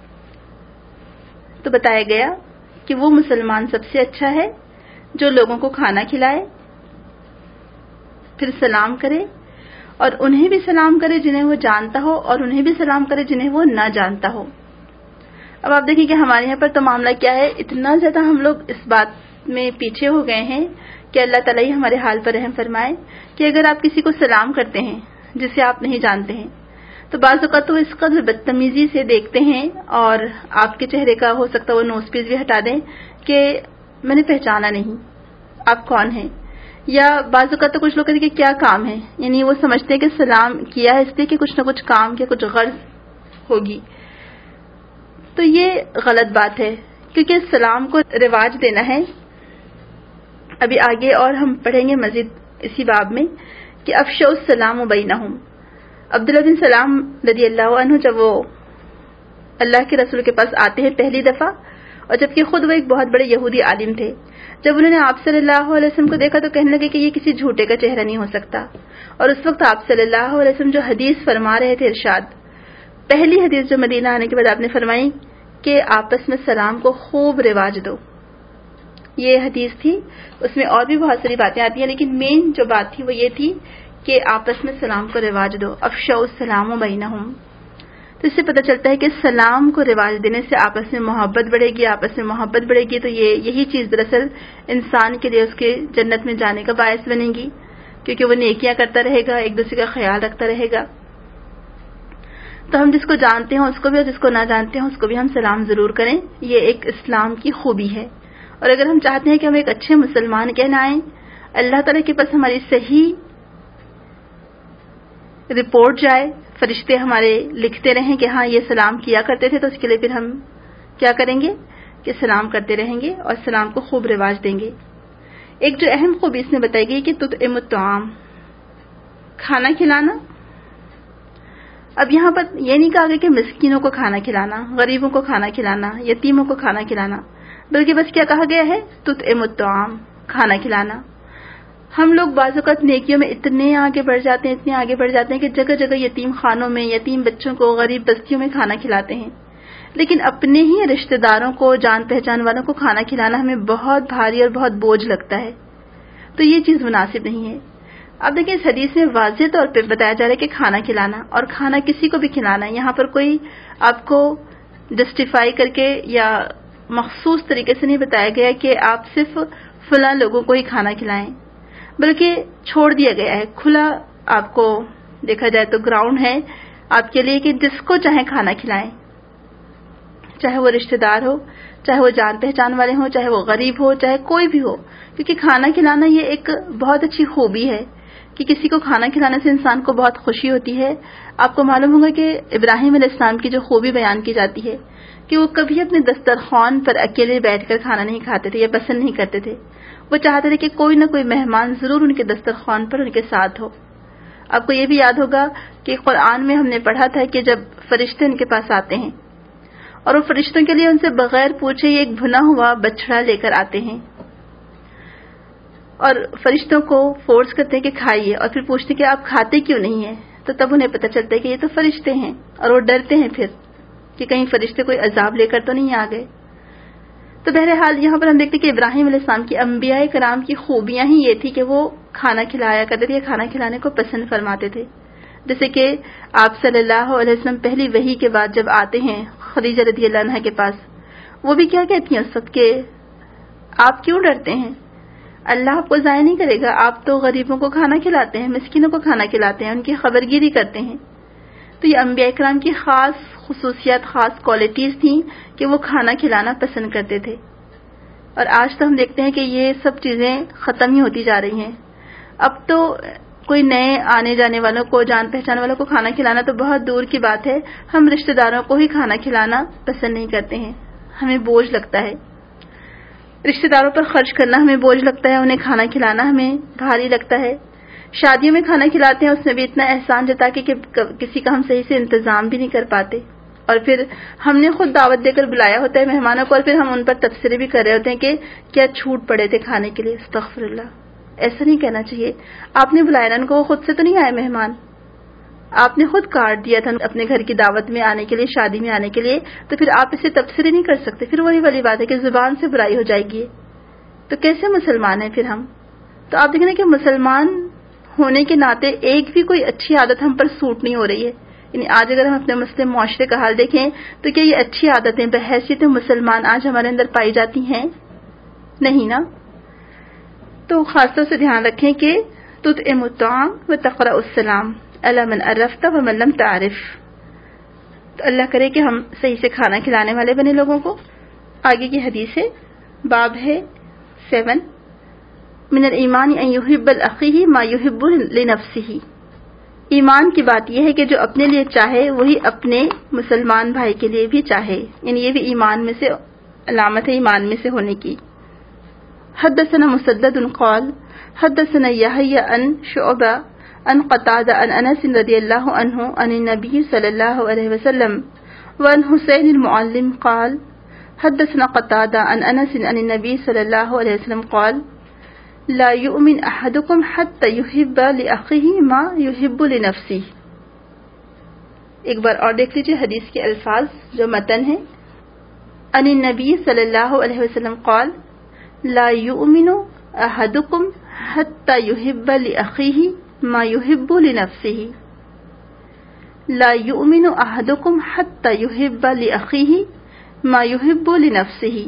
تو بتایا گیا کہ وہ مسلمان سب سے اچھا ہے جو لوگوں کو کھانا کھلائے، پھر سلام کرے، اور انہیں بھی سلام کرے جنہیں وہ جانتا ہو، اور انہیں بھی سلام کرے جنہیں وہ نہ جانتا ہو. اب آپ دیکھیں کہ ہمارے یہاں پر تو معاملہ کیا ہے، اتنا زیادہ ہم لوگ اس بات میں پیچھے ہو گئے ہیں کہ اللہ تعالیٰ ہمارے حال پر رحم فرمائے کہ اگر آپ کسی کو سلام کرتے ہیں جسے آپ نہیں جانتے ہیں تو بعض اوقات تو اس قدر بدتمیزی سے دیکھتے ہیں اور آپ کے چہرے کا ہو سکتا ہے وہ نوز پیس بھی ہٹا دیں کہ میں نے پہچانا نہیں آپ کون ہیں. یا بعض اوقات تو کچھ لوگ کہتے ہیں کہ کیا کام ہے، یعنی وہ سمجھتے ہیں کہ سلام کیا ہے اس لیے کہ کچھ نہ کچھ کام یا کچھ غرض ہوگی. تو یہ غلط بات ہے کیونکہ سلام کو رواج دینا ہے. ابھی آگے اور ہم پڑھیں گے مزید اسی باب میں کہ افشوا السلام بینہم. عبداللہ بن سلام رضی اللہ عنہ جب وہ اللہ کے رسول کے پاس آتے ہیں پہلی دفعہ، اور جبکہ خود وہ ایک بہت بڑے یہودی عالم تھے، جب انہوں نے آپ صلی اللہ علیہ وسلم کو دیکھا تو کہنے لگے کہ یہ کسی جھوٹے کا چہرہ نہیں ہو سکتا. اور اس وقت آپ صلی اللہ علیہ وسلم جو حدیث فرما رہے تھے، ارشاد پہلی حدیث جو مدینہ آنے کے بعد آپ نے فرمائی کہ آپس میں سلام کو خوب رواج دو، یہ حدیث تھی. اس میں اور بھی بہت ساری باتیں آتی ہیں لیکن مین جو بات تھی وہ یہ تھی کہ آپس میں سلام کو رواج دو. افشوا السلام بینہم. تو اس سے پتہ چلتا ہے کہ سلام کو رواج دینے سے آپس میں محبت بڑھے گی، آپس میں محبت بڑھے گی تو یہ یہی چیز دراصل انسان کے لیے اس کے جنت میں جانے کا باعث بنے گی، کیونکہ وہ نیکیاں کرتا رہے گا، ایک دوسرے کا خیال رکھتا رہے گا. تو ہم جس کو جانتے ہیں اس کو بھی اور جس کو نہ جانتے ہیں اس کو بھی ہم سلام ضرور کریں. یہ ایک اسلام کی خوبی ہے. اور اگر ہم چاہتے ہیں کہ ہم ایک اچھے مسلمان کہلائیں، اللہ تعالیٰ کے پاس ہماری صحیح رپورٹ جائے، فرشتے ہمارے لکھتے رہیں کہ ہاں یہ سلام کیا کرتے تھے، تو اس کے لیے پھر ہم کیا کریں گے کہ سلام کرتے رہیں گے اور سلام کو خوب رواج دیں گے. ایک جو اہم خوبی اس میں بتائی گئی کہ تطعم الطعام، کھانا کھلانا. اب یہاں پر یہ نہیں کہا گیا کہ مسکینوں کو کھانا کھلانا، غریبوں کو کھانا کھلانا، یتیموں کو کھانا کھلانا، بلکہ بس کیا کہا گیا ہے؟ تطعم الطعام، کھانا کھلانا۔ ہم لوگ بعض اوقات نیکیوں میں اتنے آگے بڑھ جاتے ہیں اتنے آگے بڑھ جاتے ہیں کہ جگہ جگہ یتیم خانوں میں یتیم بچوں کو، غریب بستیوں میں کھانا کھلاتے ہیں، لیکن اپنے ہی رشتہ داروں کو، جان پہچان والوں کو کھانا کھلانا ہمیں بہت بھاری اور بہت بوجھ لگتا ہے، تو یہ چیز مناسب نہیں ہے۔ اب دیکھیں اس حدیث میں واضح طور پہ بتایا جا رہا ہے کہ کھانا کھلانا، اور کھانا کسی کو بھی کھلانا ہے، یہاں پر کوئی آپ کو جسٹیفائی کر کے یا مخصوص طریقے سے نہیں بتایا گیا کہ آپ صرف فلاں لوگوں کو ہی کھانا کھلائیں، بلکہ چھوڑ دیا گیا ہے کھلا، آپ کو دیکھا جائے تو گراؤنڈ ہے آپ کے لیے کہ جس کو چاہے کھانا کھلائیں، چاہے وہ رشتہ دار ہو، چاہے وہ جان پہچان والے ہوں، چاہے وہ غریب ہو، چاہے کوئی بھی ہو، کیونکہ کھانا کھلانا یہ ایک بہت اچھی خوبی ہے کہ کسی کو کھانا کھلانے سے انسان کو بہت خوشی ہوتی ہے۔ آپ کو معلوم ہوگا کہ ابراہیم علیہ السلام کی جو خوبی بیان کی جاتی ہے کہ وہ کبھی اپنے دسترخوان پر اکیلے بیٹھ کر کھانا نہیں کھاتے تھے یا پسند نہیں کرتے تھے، وہ چاہتے تھے کہ کوئی نہ کوئی مہمان ضرور ان کے دسترخوان پر ان کے ساتھ ہو۔ آپ کو یہ بھی یاد ہوگا کہ قرآن میں ہم نے پڑھا تھا کہ جب فرشتے ان کے پاس آتے ہیں اور وہ فرشتوں کے لیے ان سے بغیر پوچھے ایک بھنا ہوا بچڑا لے کر آتے ہیں اور فرشتوں کو فورس کرتے ہیں کہ کھائیے، اور پھر پوچھتے ہیں کہ آپ کھاتے کیوں نہیں ہیں، تو تب انہیں پتہ چلتا ہے کہ یہ تو فرشتے ہیں، اور وہ ڈرتے ہیں پھر کہ کہیں فرشتے کوئی عذاب لے کر تو نہیں آ گئے۔ تو بہرحال یہاں پر ہم دیکھتے ہیں کہ ابراہیم علیہ السلام کی، انبیاء کرام کی خوبیاں ہی یہ تھی کہ وہ کھانا کھلایا کرتے تھے، کھانا کھلانے کو پسند فرماتے تھے۔ جیسے کہ آپ صلی اللہ علیہ وسلم پہلی وحی کے بعد جب آتے ہیں خدیجہ رضی اللہ عنہا کے پاس، وہ بھی کیا کہتی ہیں اس وقت کہ آپ کیوں ڈرتے ہیں، اللہ آپ کو ضائع نہیں کرے گا، آپ تو غریبوں کو کھانا کھلاتے ہیں، مسکینوں کو کھانا کھلاتے ہیں، ان کی خبرگیری کرتے ہیں۔ تو یہ انبیاء کرام کی خاص خصوصیات، خاص کوالٹیز تھیں کہ وہ کھانا کھلانا پسند کرتے تھے، اور آج تو ہم دیکھتے ہیں کہ یہ سب چیزیں ختم ہی ہوتی جا رہی ہیں۔ اب تو کوئی نئے آنے جانے والوں کو، جان پہچان والوں کو کھانا کھلانا تو بہت دور کی بات ہے، ہم رشتہ داروں کو ہی کھانا کھلانا پسند نہیں کرتے ہیں، ہمیں بوجھ لگتا ہے، رشتہ داروں پر خرچ کرنا ہمیں بوجھ لگتا ہے، انہیں کھانا کھلانا ہمیں بھاری لگتا ہے۔ شادیوں میں کھانا کھلاتے ہیں، اس میں بھی اتنا احسان جتا کے کہ کسی کا ہم صحیح سے انتظام بھی نہیں کر پاتے، اور پھر ہم نے خود دعوت دے کر بلایا ہوتا ہے مہمانوں کو، اور پھر ہم ان پر تبصرے بھی کر رہے ہوتے ہیں کہ کیا چھوٹ پڑے تھے کھانے کے لیے۔ استغفر اللہ، ایسا نہیں کہنا چاہیے۔ آپ نے بلایا نا ان کو، وہ خود سے تو نہیں آئے مہمان، آپ نے خود کارڈ دیا تھا اپنے گھر کی دعوت میں آنے کے لیے، شادی میں آنے کے لیے، تو پھر آپ اسے تبصرے نہیں کر سکتے۔ پھر وہی والی بات ہے کہ زبان سے برائی ہو جائے گی، تو کیسے مسلمان ہیں پھر ہم؟ تو آپ دیکھیں کہ مسلمان ہونے کے ناطے ایک بھی کوئی اچھی عادت ہم پر سوٹ نہیں ہو رہی ہے۔ یعنی آج اگر ہم اپنے مسلم معاشرے کا حال دیکھیں تو کیا یہ اچھی عادتیں بحیثیت مسلمان آج ہمارے اندر پائی جاتی ہیں؟ نہیں نا۔ تو خاص طور سے دھیان رکھیں کہ تطعم الطعام وتقرأ السلام علی من عرفت ومن لم تعرف۔ تو اللہ کرے کہ ہم صحیح سے کھانا کھلانے والے بنے لوگوں کو۔ آگے کی حدیث ہے، باب ہے سیون، من الایمان ان یحب الاخیہ ما یحب لنفسہ۔ ایمان کی بات یہ ہے کہ جو اپنے لیے چاہے وہی اپنے مسلمان بھائی کے لیے بھی چاہے، یعنی یہ بھی ایمان میں سے علامت ہے، ایمان میں سے ہونے کی۔ حدثنا مسدد قال حدثنا یحیی عن شعبہ عن قتادہ عن انس رضی اللہ عنہ عن النبی صلی اللہ علیہ وسلم وعن حسین المعلم قال حدثنا قتادہ عن انس عن النبی صلی اللہ علیہ وسلم قال لا يؤمن احدكم حتى يحب لاخيه ما يحب لنفسه۔ ایک بار اور دیکھ لیجیے حدیث کے الفاظ جو متن ہے۔ عن النبی صلی اللہ علیہ وسلم قال لا يؤمن احدكم حتى يحب لاخيه ما يحب لنفسه۔ لا يؤمن احدكم حتى يحب لاخيه ما يحب لنفسه۔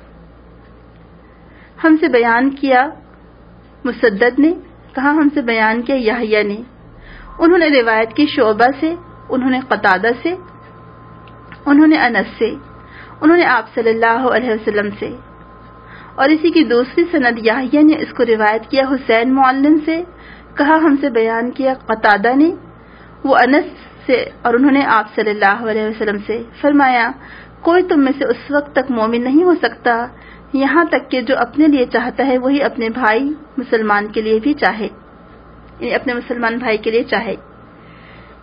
ہم سے بیان کیا مسدد نے، کہا ہم سے بیان کیا یحییٰ نے، انہوں نے روایت کی شعبہ سے، انہوں نے قتادہ سے، انہوں نے انس سے، انہوں نے آپ صلی اللہ علیہ وسلم سے، اور اسی کی دوسری سند یحییٰ نے اس کو روایت کیا حسین معلم سے، کہا ہم سے بیان کیا قتادہ نے، وہ انس سے، اور انہوں نے آپ صلی اللہ علیہ وسلم سے فرمایا کوئی تم میں سے اس وقت تک مومن نہیں ہو سکتا یہاں تک کہ جو اپنے لیے چاہتا ہے وہی اپنے بھائی مسلمان کے لیے بھی چاہے، یعنی اپنے مسلمان بھائی کے لیے چاہے۔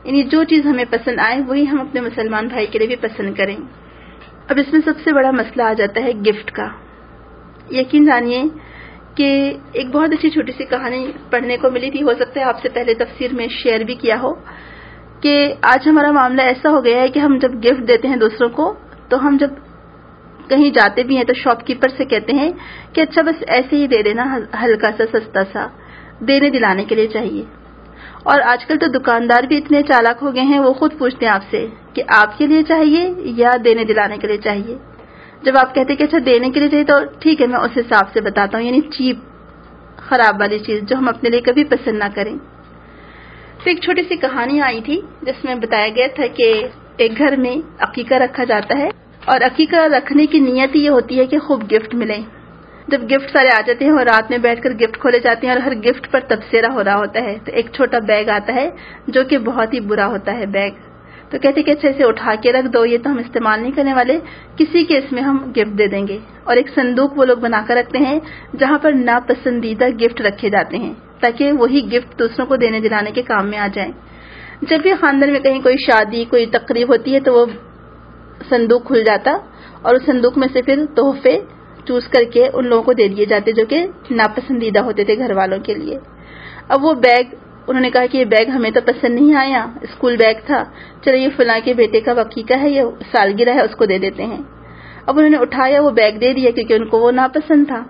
یعنی جو چیز ہمیں پسند آئے وہی ہم اپنے مسلمان بھائی کے لیے بھی پسند کریں. اب اس میں سب سے بڑا مسئلہ آ جاتا ہے گفٹ کا. یقین جانیے کہ ایک بہت اچھی چھوٹی سی کہانی پڑھنے کو ملی تھی، ہو سکتا ہے آپ سے پہلے تفسیر میں شیئر بھی کیا ہو، کہ آج ہمارا معاملہ ایسا ہو گیا ہے کہ ہم جب گفٹ دیتے ہیں دوسروں کو تو ہم جب کہیں جاتے بھی ہیں تو شاپ کیپر سے کہتے ہیں کہ اچھا بس ایسے ہی دے دینا، ہلکا سا سستا سا، دینے دلانے کے لیے چاہیے. اور آج کل تو دکاندار بھی اتنے چالاک ہو گئے ہیں، وہ خود پوچھتے ہیں آپ سے کہ آپ کے لیے چاہیے یا دینے دلانے کے لیے چاہیے. جب آپ کہتے ہیں کہ اچھا دینے کے لیے چاہیے تو ٹھیک ہے میں اس حساب سے بتاتا ہوں، یعنی چیپ خراب والی چیز جو ہم اپنے لیے کبھی پسند نہ کریں. تو ایک چھوٹی سی کہانی آئی تھی جس میں بتایا گیا تھا کہ ایک گھر میں عقیقہ رکھا جاتا ہے، اور عقیقہ رکھنے کی نیت یہ ہوتی ہے کہ خوب گفٹ ملے. جب گفٹ سارے آ جاتے ہیں اور رات میں بیٹھ کر گفٹ کھولے جاتے ہیں اور ہر گفٹ پر تبصرہ ہو رہا ہوتا ہے، تو ایک چھوٹا بیگ آتا ہے جو کہ بہت ہی برا ہوتا ہے بیگ. تو کہتے کہ اچھا اسے اٹھا کے رکھ دو، یہ تو ہم استعمال نہیں کرنے والے، کسی کے اس میں ہم گفٹ دے دیں گے. اور ایک صندوق وہ لوگ بنا کر رکھتے ہیں جہاں پر ناپسندیدہ گفٹ رکھے جاتے ہیں تاکہ وہی گفٹ دوسروں کو دینے دلانے کے کام میں آ جائیں. جب بھی خاندان میں کہیں کوئی شادی کوئی تقریب ہوتی ہے تو وہ صندوق کھل جاتا اور اس صندوق میں سے پھر تحفے چوز کر کے ان لوگوں کو دے دیے جاتے جو کہ ناپسندیدہ ہوتے تھے گھر والوں کے لیے. اب وہ بیگ انہوں نے کہا کہ یہ بیگ ہمیں تو پسند نہیں آیا، اسکول بیگ تھا، چلو یہ فلاں کے بیٹے کا عقیقہ ہے، یہ سالگرہ ہے، اس کو دے دیتے ہیں. اب انہوں نے اٹھایا وہ بیگ دے دیا کیونکہ ان کو وہ ناپسند تھا.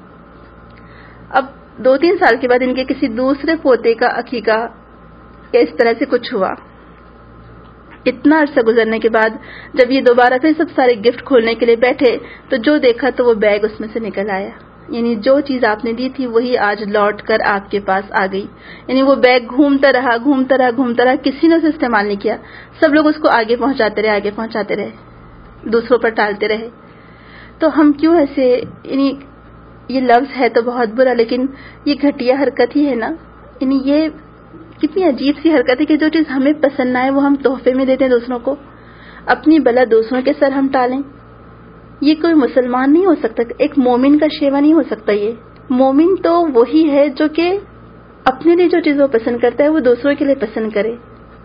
اب دو تین سال کے بعد ان کے کسی دوسرے پوتے کا عقیقہ اس طرح سے کچھ ہوا. اتنا عرصہ گزرنے کے بعد جب یہ دوبارہ پھر سب سارے گفٹ کھولنے کے لیے بیٹھے تو جو دیکھا تو وہ بیگ اس میں سے نکل آیا. یعنی جو چیز آپ نے دی تھی وہی آج لوٹ کر آپ کے پاس آ گئی. یعنی وہ بیگ گھومتا رہا گھومتا رہا گھومتا رہا کسی نے اسے استعمال نہیں کیا، سب لوگ اس کو آگے پہنچاتے رہے آگے پہنچاتے رہے دوسروں پر ٹالتے رہے. تو ہم کیوں ایسے، یعنی یہ لفظ ہے تو بہت برا لیکن یہ گھٹیا حرکت ہی ہے نا. یعنی یہ کتنی عجیب سی حرکت ہے کہ جو چیز ہمیں پسند نہ آئے وہ ہم تحفے میں دیتے ہیں دوسروں کو، اپنی بلا دوسروں کے سر ہم ٹالیں. یہ کوئی مسلمان نہیں ہو سکتا، ایک مومن کا شیوا نہیں ہو سکتا. یہ مومن تو وہی ہے جو کہ اپنے لیے جو چیز وہ پسند کرتا ہے وہ دوسروں کے لیے پسند کرے.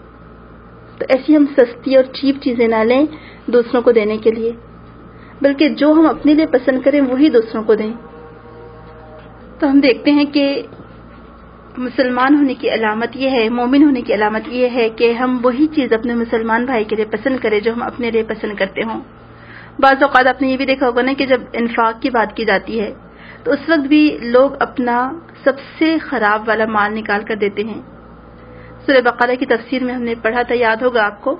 تو ایسی ہم سستی اور چیپ چیزیں نہ لیں دوسروں کو دینے کے لیے، بلکہ جو ہم اپنے لیے پسند کریں وہی دوسروں کو دیں. تو ہم دیکھتے ہیں کہ مسلمان ہونے کی علامت یہ ہے، مومن ہونے کی علامت یہ ہے کہ ہم وہی چیز اپنے مسلمان بھائی کے لیے پسند کریں جو ہم اپنے لیے پسند کرتے ہوں. بعض اوقات آپ نے یہ بھی دیکھا ہوگا نا کہ جب انفاق کی بات کی جاتی ہے تو اس وقت بھی لوگ اپنا سب سے خراب والا مال نکال کر دیتے ہیں. سورہ بقرہ کی تفسیر میں ہم نے پڑھا تھا، یاد ہوگا آپ کو،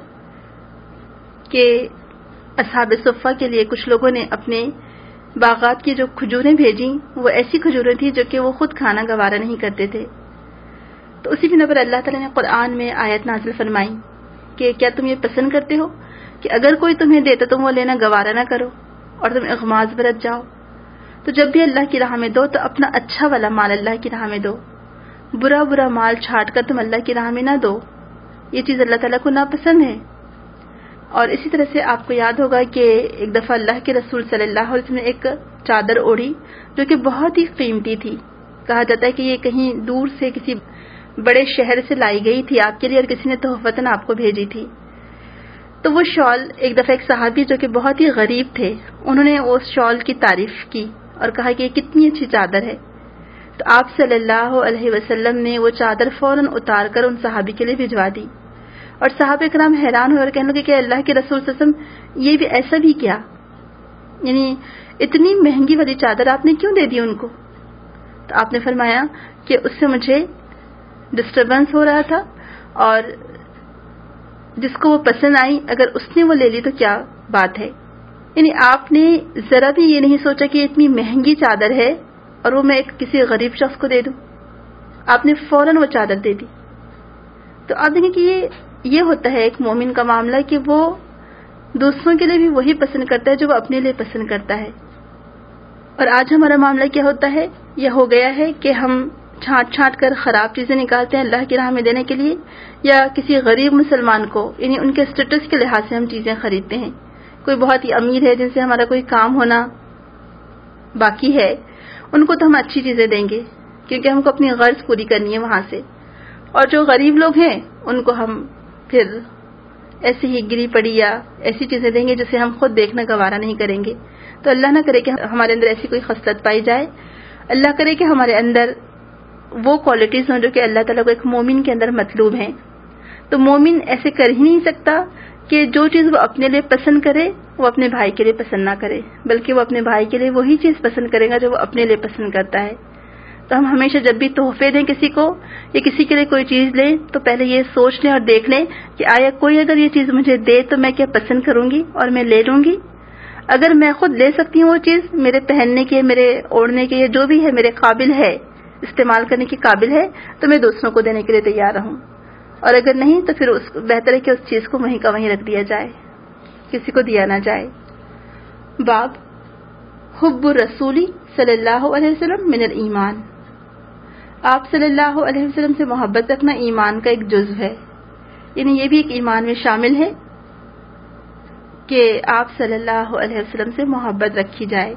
کہ اصحاب صفہ کے لیے کچھ لوگوں نے اپنے باغات کی جو کھجوریں بھیجیں وہ ایسی کھجوریں تھیں جو کہ وہ خود کھانا گوارا نہیں کرتے تھے. تو اسی بنا پر اللہ تعالیٰ نے قرآن میں آیت نازل فرمائی کہ کیا تم یہ پسند کرتے ہو کہ اگر کوئی تمہیں دے تو تم وہ لینا گوارا نہ کرو اور تم اغماض برت جاؤ. تو جب بھی اللہ کی راہ میں دو تو اپنا اچھا والا مال اللہ کی راہ میں دو، برا برا مال چھانٹ کر تم اللہ کی راہ میں نہ دو، یہ چیز اللہ تعالیٰ کو ناپسند ہے. اور اسی طرح سے آپ کو یاد ہوگا کہ ایک دفعہ اللہ کے رسول صلی اللہ علیہ وسلم نے ایک چادر اوڑھی جو کہ بہت ہی قیمتی تھی. کہا جاتا ہے کہ یہ کہیں دور سے کسی بڑے شہر سے لائی گئی تھی آپ کے لیے اور کسی نے تحفتاً آپ کو بھیجی تھی. تو وہ شال ایک دفعہ ایک صحابی جو کہ بہت ہی غریب تھے انہوں نے اس شال کی تعریف کی اور کہا کہ یہ کتنی اچھی چادر ہے. تو آپ صلی اللہ علیہ وسلم نے وہ چادر فوراً اتار کر ان صحابی کے لیے بھجوا دی. اور صحابہ کرام حیران ہوئے اور کہنے لگے کہ اللہ کے رسول صلی اللہ علیہ وسلم یہ بھی ایسا بھی کیا، یعنی اتنی مہنگی والی چادر آپ نے کیوں دے دی ان کو؟ تو آپ نے فرمایا کہ اس سے مجھے ڈسٹربنس ہو رہا تھا اور جس کو وہ پسند آئی اگر اس نے وہ لے لی تو کیا بات ہے. یعنی آپ نے ذرا بھی یہ نہیں سوچا کہ اتنی مہنگی چادر ہے اور وہ میں ایک کسی غریب شخص کو دے دوں، آپ نے فوراً وہ چادر دے دی. تو آپ دیکھیں کہ یہ یہ ہوتا ہے ایک مومن کا معاملہ کہ وہ دوسروں کے لیے بھی وہی پسند کرتا ہے جو وہ اپنے لیے پسند کرتا ہے. اور آج ہمارا معاملہ کیا ہوتا ہے، یہ ہو گیا ہے کہ ہم چھانٹ چھانٹ کر خراب چیزیں نکالتے ہیں اللہ کی راہ میں دینے کے لیے، یا کسی غریب مسلمان کو یعنی ان کے اسٹیٹس کے لحاظ سے ہم چیزیں خریدتے ہیں. کوئی بہت ہی امیر ہے جن سے ہمارا کوئی کام ہونا باقی ہے، ان کو تو ہم اچھی چیزیں دیں گے کیونکہ ہم کو اپنی غرض پوری کرنی ہے وہاں سے، اور جو غریب لوگ ہیں ان کو ہم پھر ایسی ہی گری پڑی یا ایسی چیزیں دیں گے جسے ہم خود دیکھنا گوارا نہیں کریں گے. تو اللہ نہ کرے کہ ہمارے اندر ایسی کوئی خصلت پائی جائے. اللہ کرے کہ ہمارے اندر وہ کوالٹیز ہوں جو کہ اللہ تعالیٰ کو ایک مومن کے اندر مطلوب ہیں. تو مومن ایسے کر ہی نہیں سکتا کہ جو چیز وہ اپنے لیے پسند کرے وہ اپنے بھائی کے لیے پسند نہ کرے، بلکہ وہ اپنے بھائی کے لیے وہی چیز پسند کرے گا جو وہ اپنے لیے پسند کرتا ہے. تو ہم ہمیشہ جب بھی تحفے دیں کسی کو یا کسی کے لیے کوئی چیز لیں تو پہلے یہ سوچ لیں اور دیکھ لیں کہ آیا کوئی اگر یہ چیز مجھے دے تو میں کیا پسند کروں گی اور میں لے لوں گی. اگر میں خود لے سکتی ہوں وہ چیز، میرے پہننے کے، میرے اوڑھنے کے، یا جو بھی ہے میرے قابل ہے، استعمال کرنے کے قابل ہے، تو میں دوسروں کو دینے کے لیے تیار رہوں. اور اگر نہیں تو پھر اس بہتر ہے کہ اس چیز کو وہیں کا وہیں رکھ دیا جائے، کسی کو دیا نہ جائے. باب حب الرسول صلی اللہ علیہ وسلم من الایمان. آپ صلی اللہ علیہ وسلم سے محبت رکھنا ایمان کا ایک جزو ہے، یعنی یہ بھی ایک ایمان میں شامل ہے کہ آپ صلی اللہ علیہ وسلم سے محبت رکھی جائے.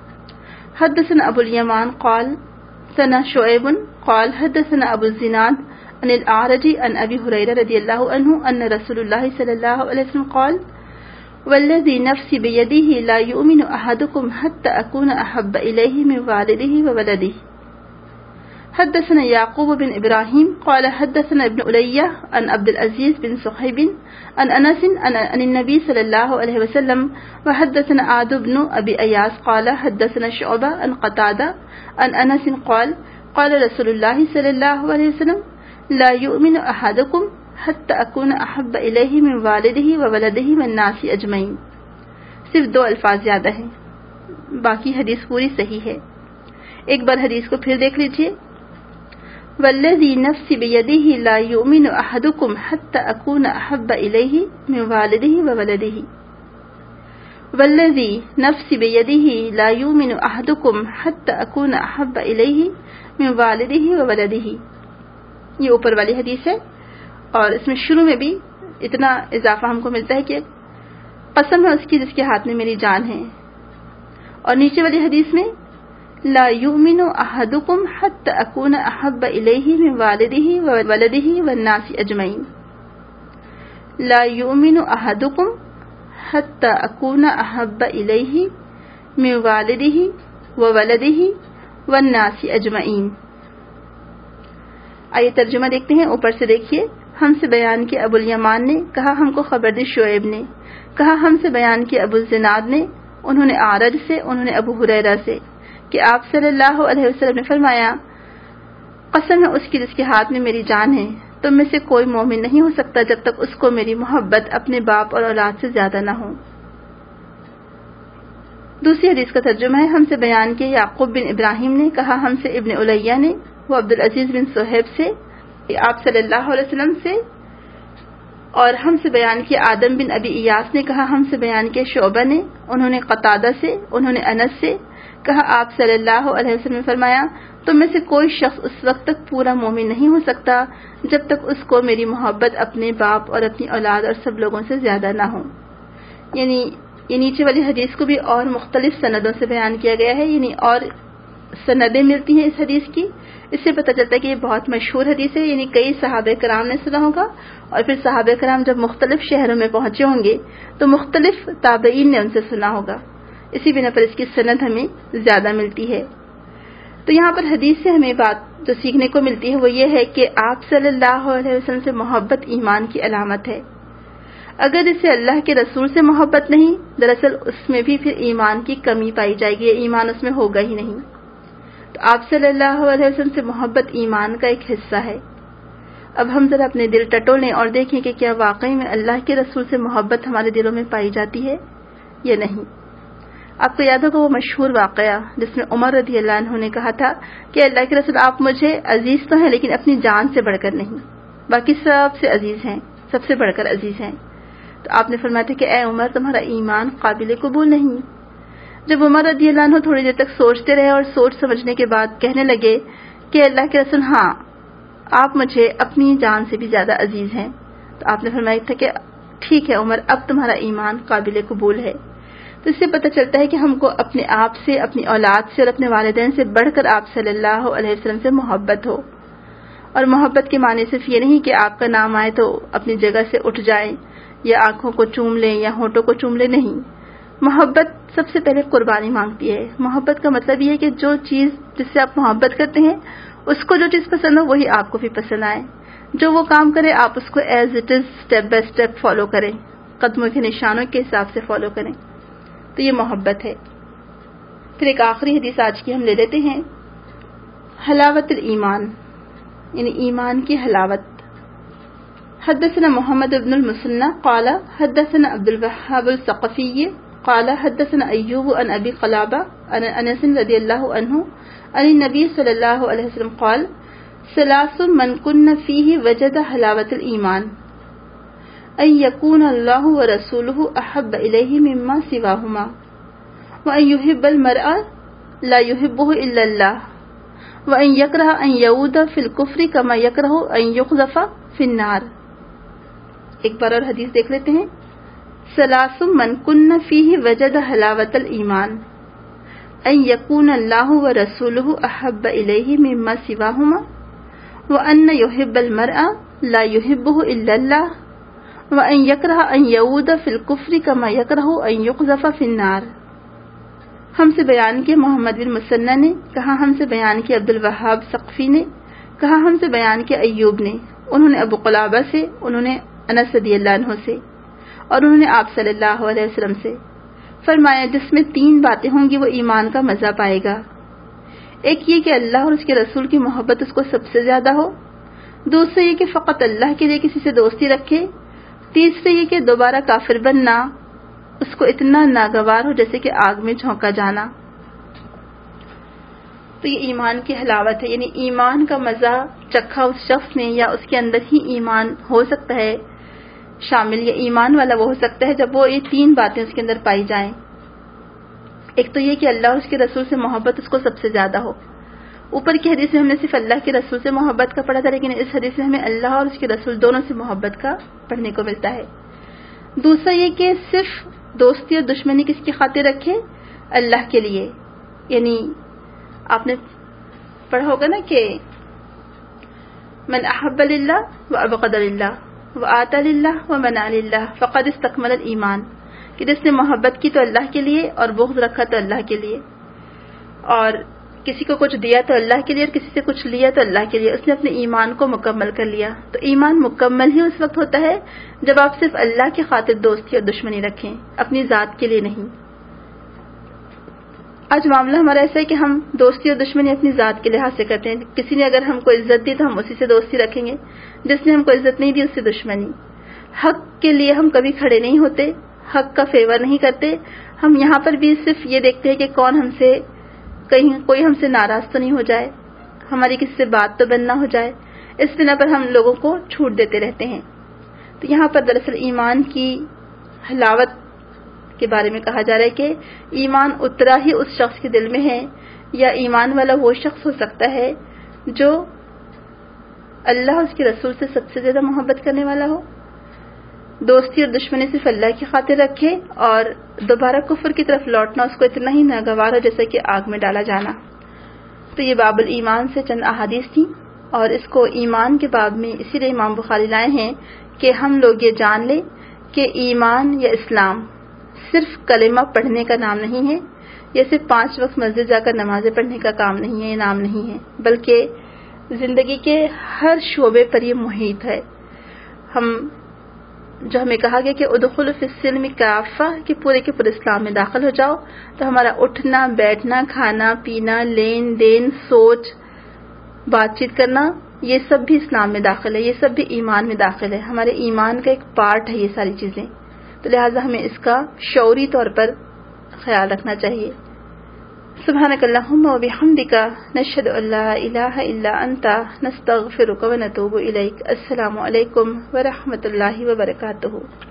حدثنا ابو الیمان قال ثنا شعیب قال حدثنا ابو الزناد عن الاعرج عن ابی ہریرہ رضی اللہ عنہ ان رسول اللہ صلی اللہ علیہ وسلم قال والذی نفسی بیدہ لا یؤمن احدکم حتی اکون احب الیہ من والدہ وولدہ. حدثنا يعقوب بن إبراهيم قال حدثنا ابن ألية عن عبد العزيز بن صحيب عن أنس عن النبي صلى الله عليه وسلم. وحدثنا عاد بن أبي أياس قال حدثنا شعبة عن قتادة عن أنس قال قال رسول الله صلى الله عليه وسلم لا يؤمن أحدكم حتى أكون أحب إليه من والده وولده والناس أجمعين. صرف دو الفاظ زیادہ ہیں، باقی حدیث پوری صحیح ہے. ایک بار حدیث کو پھر دیکھ لیجئے. والذی نفسی بیدہ لا یؤمن احدکم حتی اکون احب الیہ من والدہ وولدہ. والذی نفسی بیدہ لا یؤمن احدکم حتی اکون احب الیہ من والدہ وولدہ. یہ اوپر والی حدیث ہے اور اس میں شروع میں بھی اتنا اضافہ ہم کو ملتا ہے کہ قسم ہے اس کی جس کے ہاتھ میں میری جان ہے، اور نیچے والی حدیث میں لا یؤمن احدکم حتی اکون احب الیہ من والدہ وولدہ والناس اجمعین. لا یؤمن احدکم حتی اکون احب الیہ من والدہ وولدہ والناس اجمعین. آئیے ترجمہ دیکھتے ہیں. اوپر سے دیکھیے. ہم سے بیان کیا ابو الیمان نے، کہا ہم کو خبر دی شعیب نے، کہا ہم سے بیان کیا ابو الزناد نے، انہوں نے اعرج سے، انہوں نے ابو ہریرہ سے کہ آپ صلی اللہ علیہ وسلم نے فرمایا قسم ہے اس کی جس کے ہاتھ میں میری جان ہے، تم میں سے کوئی مومن نہیں ہو سکتا جب تک اس کو میری محبت اپنے باپ اور اولاد سے زیادہ نہ ہو. دوسری حدیث کا ترجمہ ہے. ہم سے بیان کیا یعقوب بن ابراہیم نے، کہا ہم سے ابن الیہ نے، وہ عبد العزیز بن صہیب سے آپ صلی اللہ علیہ وسلم سے، اور ہم سے بیان کیا آدم بن ابی ایاس نے، کہا ہم سے بیان کیا شعبہ نے، انہوں نے قتادہ سے، انہوں نے انس سے، کہا آپ صلی اللہ علیہ وسلم نے فرمایا تم میں سے کوئی شخص اس وقت تک پورا مومن نہیں ہو سکتا جب تک اس کو میری محبت اپنے باپ اور اپنی اولاد اور سب لوگوں سے زیادہ نہ ہو. یعنی یہ نیچے والی حدیث کو بھی اور مختلف سندوں سے بیان کیا گیا ہے، یعنی اور سندیں ملتی ہیں اس حدیث کی. اس سے پتہ چلتا ہے کہ یہ بہت مشہور حدیث ہے، یعنی کئی صحابہ کرام نے سنا ہوگا، اور پھر صحابہ کرام جب مختلف شہروں میں پہنچے ہوں گے تو مختلف تابعین نے ان سے سنا ہوگا، اسی بنا پر اس کی سند ہمیں زیادہ ملتی ہے. تو یہاں پر حدیث سے ہمیں بات جو سیکھنے کو ملتی ہے وہ یہ ہے کہ آپ صلی اللہ علیہ وسلم سے محبت ایمان کی علامت ہے. اگر اسے اللہ کے رسول سے محبت نہیں، دراصل اس میں بھی پھر ایمان کی کمی پائی جائے گی، ایمان اس میں ہوگا ہی نہیں. تو آپ صلی اللہ علیہ وسلم سے محبت ایمان کا ایک حصہ ہے. اب ہم ذرا اپنے دل ٹٹولیں اور دیکھیں کہ کیا واقعی میں اللہ کے رسول سے محبت ہمارے دلوں میں پائی جاتی ہے یا نہیں. آپ کو یاد ہوگا وہ مشہور واقعہ جس میں عمر رضی اللہ عنہ نے کہا تھا کہ اللہ کے رسول آپ مجھے عزیز تو ہیں لیکن اپنی جان سے بڑھ کر نہیں، باقی سب سے عزیز ہیں، سب سے بڑھ کر عزیز ہیں. تو آپ نے فرمایا تھا کہ اے عمر تمہارا ایمان قابل قبول نہیں. جب عمر رضی اللہ عنہ تھوڑی دیر تک سوچتے رہے اور سوچ سمجھنے کے بعد کہنے لگے کہ اللہ کے رسول ہاں آپ مجھے اپنی جان سے بھی زیادہ عزیز ہیں، تو آپ نے فرمایا تھا کہ ٹھیک ہے عمر اب تمہارا ایمان قابل قبول ہے. تو اس سے پتہ چلتا ہے کہ ہم کو اپنے آپ سے، اپنی اولاد سے اور اپنے والدین سے بڑھ کر آپ صلی اللہ علیہ وسلم سے محبت ہو. اور محبت کے معنی صرف یہ نہیں کہ آپ کا نام آئے تو اپنی جگہ سے اٹھ جائیں یا آنکھوں کو چوم لیں یا ہونٹوں کو چوم لیں، نہیں. محبت سب سے پہلے قربانی مانگتی ہے. محبت کا مطلب یہ ہے کہ جو چیز جس سے آپ محبت کرتے ہیں اس کو جو چیز پسند ہو وہی آپ کو بھی پسند آئے. جو وہ کام کرے آپ اس کو as it is step by step follow کریں، قدموں کے نشانوں کے حساب سے فالو کریں. تو یہ محبت ہے. پھر ایک آخری حدیث آج کی ہم لے لیتے ہیں، حلاوت الایمان، یعنی ایمان کی حلاوت. حدثنا محمد بن المثنى قال حدثنا عبد الوهاب الثقفي قال حدثنا أيوب عن أبي قلابة عن أنس رضي الله عنه عن النبي صلى الله عليه وسلم قال ثلاث من كن فيه وجد حلاوة الإيمان أن يكون الله ورسوله أحب إليه مما سواهما وأن يحب المرء لا يحبه إلا الله وأن يكره أن يعود في الكفر كما يكره أن يقذف في النار. ایک بار اور حدیث دیکھ لیتے ہیں. ثلاث من کن فیہ وجد حلاوت الایمان ان یکون اللہ ورسولہ احب الیہ مما سواہما وان یحب المرء لا یحبہ الا اللہ وان یکرہ ان یعود فی الکفر کما یکرہ ان یقذف فی النار. ہم سے بیان کیا محمد بن مثنى نے، کہا ہم سے بیان کیا عبد الوہاب ثقفی نے، کہا ہم سے بیان کیا ایوب نے، انہوں نے ابو قلابہ سے، انہوں نے انس رضی اللہ عنہ سے، اور انہوں نے آپ صلی اللہ علیہ وسلم سے. فرمایا جس میں تین باتیں ہوں گی وہ ایمان کا مزہ پائے گا. ایک یہ کہ اللہ اور اس کے رسول کی محبت اس کو سب سے زیادہ ہو، دوسرے یہ کہ فقط اللہ کے لیے کسی سے دوستی رکھے، تیسرے یہ کہ دوبارہ کافر بننا اس کو اتنا ناگوار ہو جیسے کہ آگ میں جھونکا جانا. تو یہ ایمان کی حلاوت ہے، یعنی ایمان کا مزہ چکھا اس شخص نے یا اس کے اندر ہی ایمان ہو سکتا ہے شامل، یا ایمان والا وہ ہو سکتا ہے جب وہ یہ تین باتیں اس کے اندر پائی جائیں. ایک تو یہ کہ اللہ اور اس کے رسول سے محبت اس کو سب سے زیادہ ہو. اوپر کی حدیث میں ہم نے صرف اللہ کے رسول سے محبت کا پڑھا تھا، لیکن اس حدیث میں ہمیں اللہ اور اس کے رسول دونوں سے محبت کا پڑھنے کو ملتا ہے. دوسرا یہ کہ صرف دوستی اور دشمنی کس کی خاطر رکھے؟ اللہ کے لیے. یعنی آپ نے پڑھا ہوگا نا کہ من احب للہ وابغض للہ وآتی للہ ومنع للہ فقد استکمل الایمان، کہ جس نے محبت کی تو اللہ کے لیے اور بغض رکھا تو اللہ کے لیے، اور کسی کو کچھ دیا تو اللہ کے لیے اور کسی سے کچھ لیا تو اللہ کے لیے، اس نے اپنے ایمان کو مکمل کر لیا. تو ایمان مکمل ہی اس وقت ہوتا ہے جب آپ صرف اللہ کی خاطر دوستی اور دشمنی رکھیں، اپنی ذات کے لیے نہیں. آج معاملہ ہمارا ایسا ہے کہ ہم دوستی اور دشمنی اپنی ذات کے لحاظ سے کرتے ہیں. کسی نے اگر ہم کو عزت دی تو ہم اسی سے دوستی رکھیں گے، جس نے ہم کو عزت نہیں دی اس سے دشمنی. حق کے لیے ہم کبھی کھڑے نہیں ہوتے، حق کا فیور نہیں کرتے. ہم یہاں پر بھی صرف یہ دیکھتے ہیں کہ کون ہم سے کہیں کوئی ہم سے ناراض تو نہیں ہو جائے، ہماری کسی سے بات تو بند نہ ہو جائے، اس بنا پر ہم لوگوں کو چھوٹ دیتے رہتے ہیں. تو یہاں پر دراصل ایمان کی حلاوت کے بارے میں کہا جا رہا ہے کہ ایمان اترا ہی اس شخص کے دل میں ہے، یا ایمان والا وہ شخص ہو سکتا ہے جو اللہ اور اس کے رسول سے سب سے زیادہ محبت کرنے والا ہو، دوستی اور دشمنی صرف اللہ کی خاطر رکھے، اور دوبارہ کفر کی طرف لوٹنا اس کو اتنا ہی ناگوار ہو جیسا کہ آگ میں ڈالا جانا. تو یہ باب الایمان سے چند احادیث تھیں، اور اس کو ایمان کے باب میں اسی لیے امام بخاری لائے ہیں کہ ہم لوگ یہ جان لیں کہ ایمان یا اسلام صرف کلمہ پڑھنے کا نام نہیں ہے، یا صرف پانچ وقت مسجد جا کر نمازیں پڑھنے کا کام نہیں ہے، یہ نام نہیں ہے، بلکہ زندگی کے ہر شعبے پر یہ محیط ہے. ہم جو ہمیں کہا گیا کہ ادخلوا فی السلم کافہ، کہ پورے کے پورے اسلام میں داخل ہو جاؤ، تو ہمارا اٹھنا بیٹھنا کھانا پینا لین دین سوچ بات چیت کرنا یہ سب بھی اسلام میں داخل ہے، یہ سب بھی ایمان میں داخل ہے، ہمارے ایمان کا ایک پارٹ ہے یہ ساری چیزیں. تو لہٰذا ہمیں اس کا شعوری طور پر خیال رکھنا چاہیے. سبحانک اللہم و بحمدک نشہد ان لا الہ الا انت نستغفرک و نتوب الیک. السلام علیکم ورحمۃ اللہ وبرکاتہ.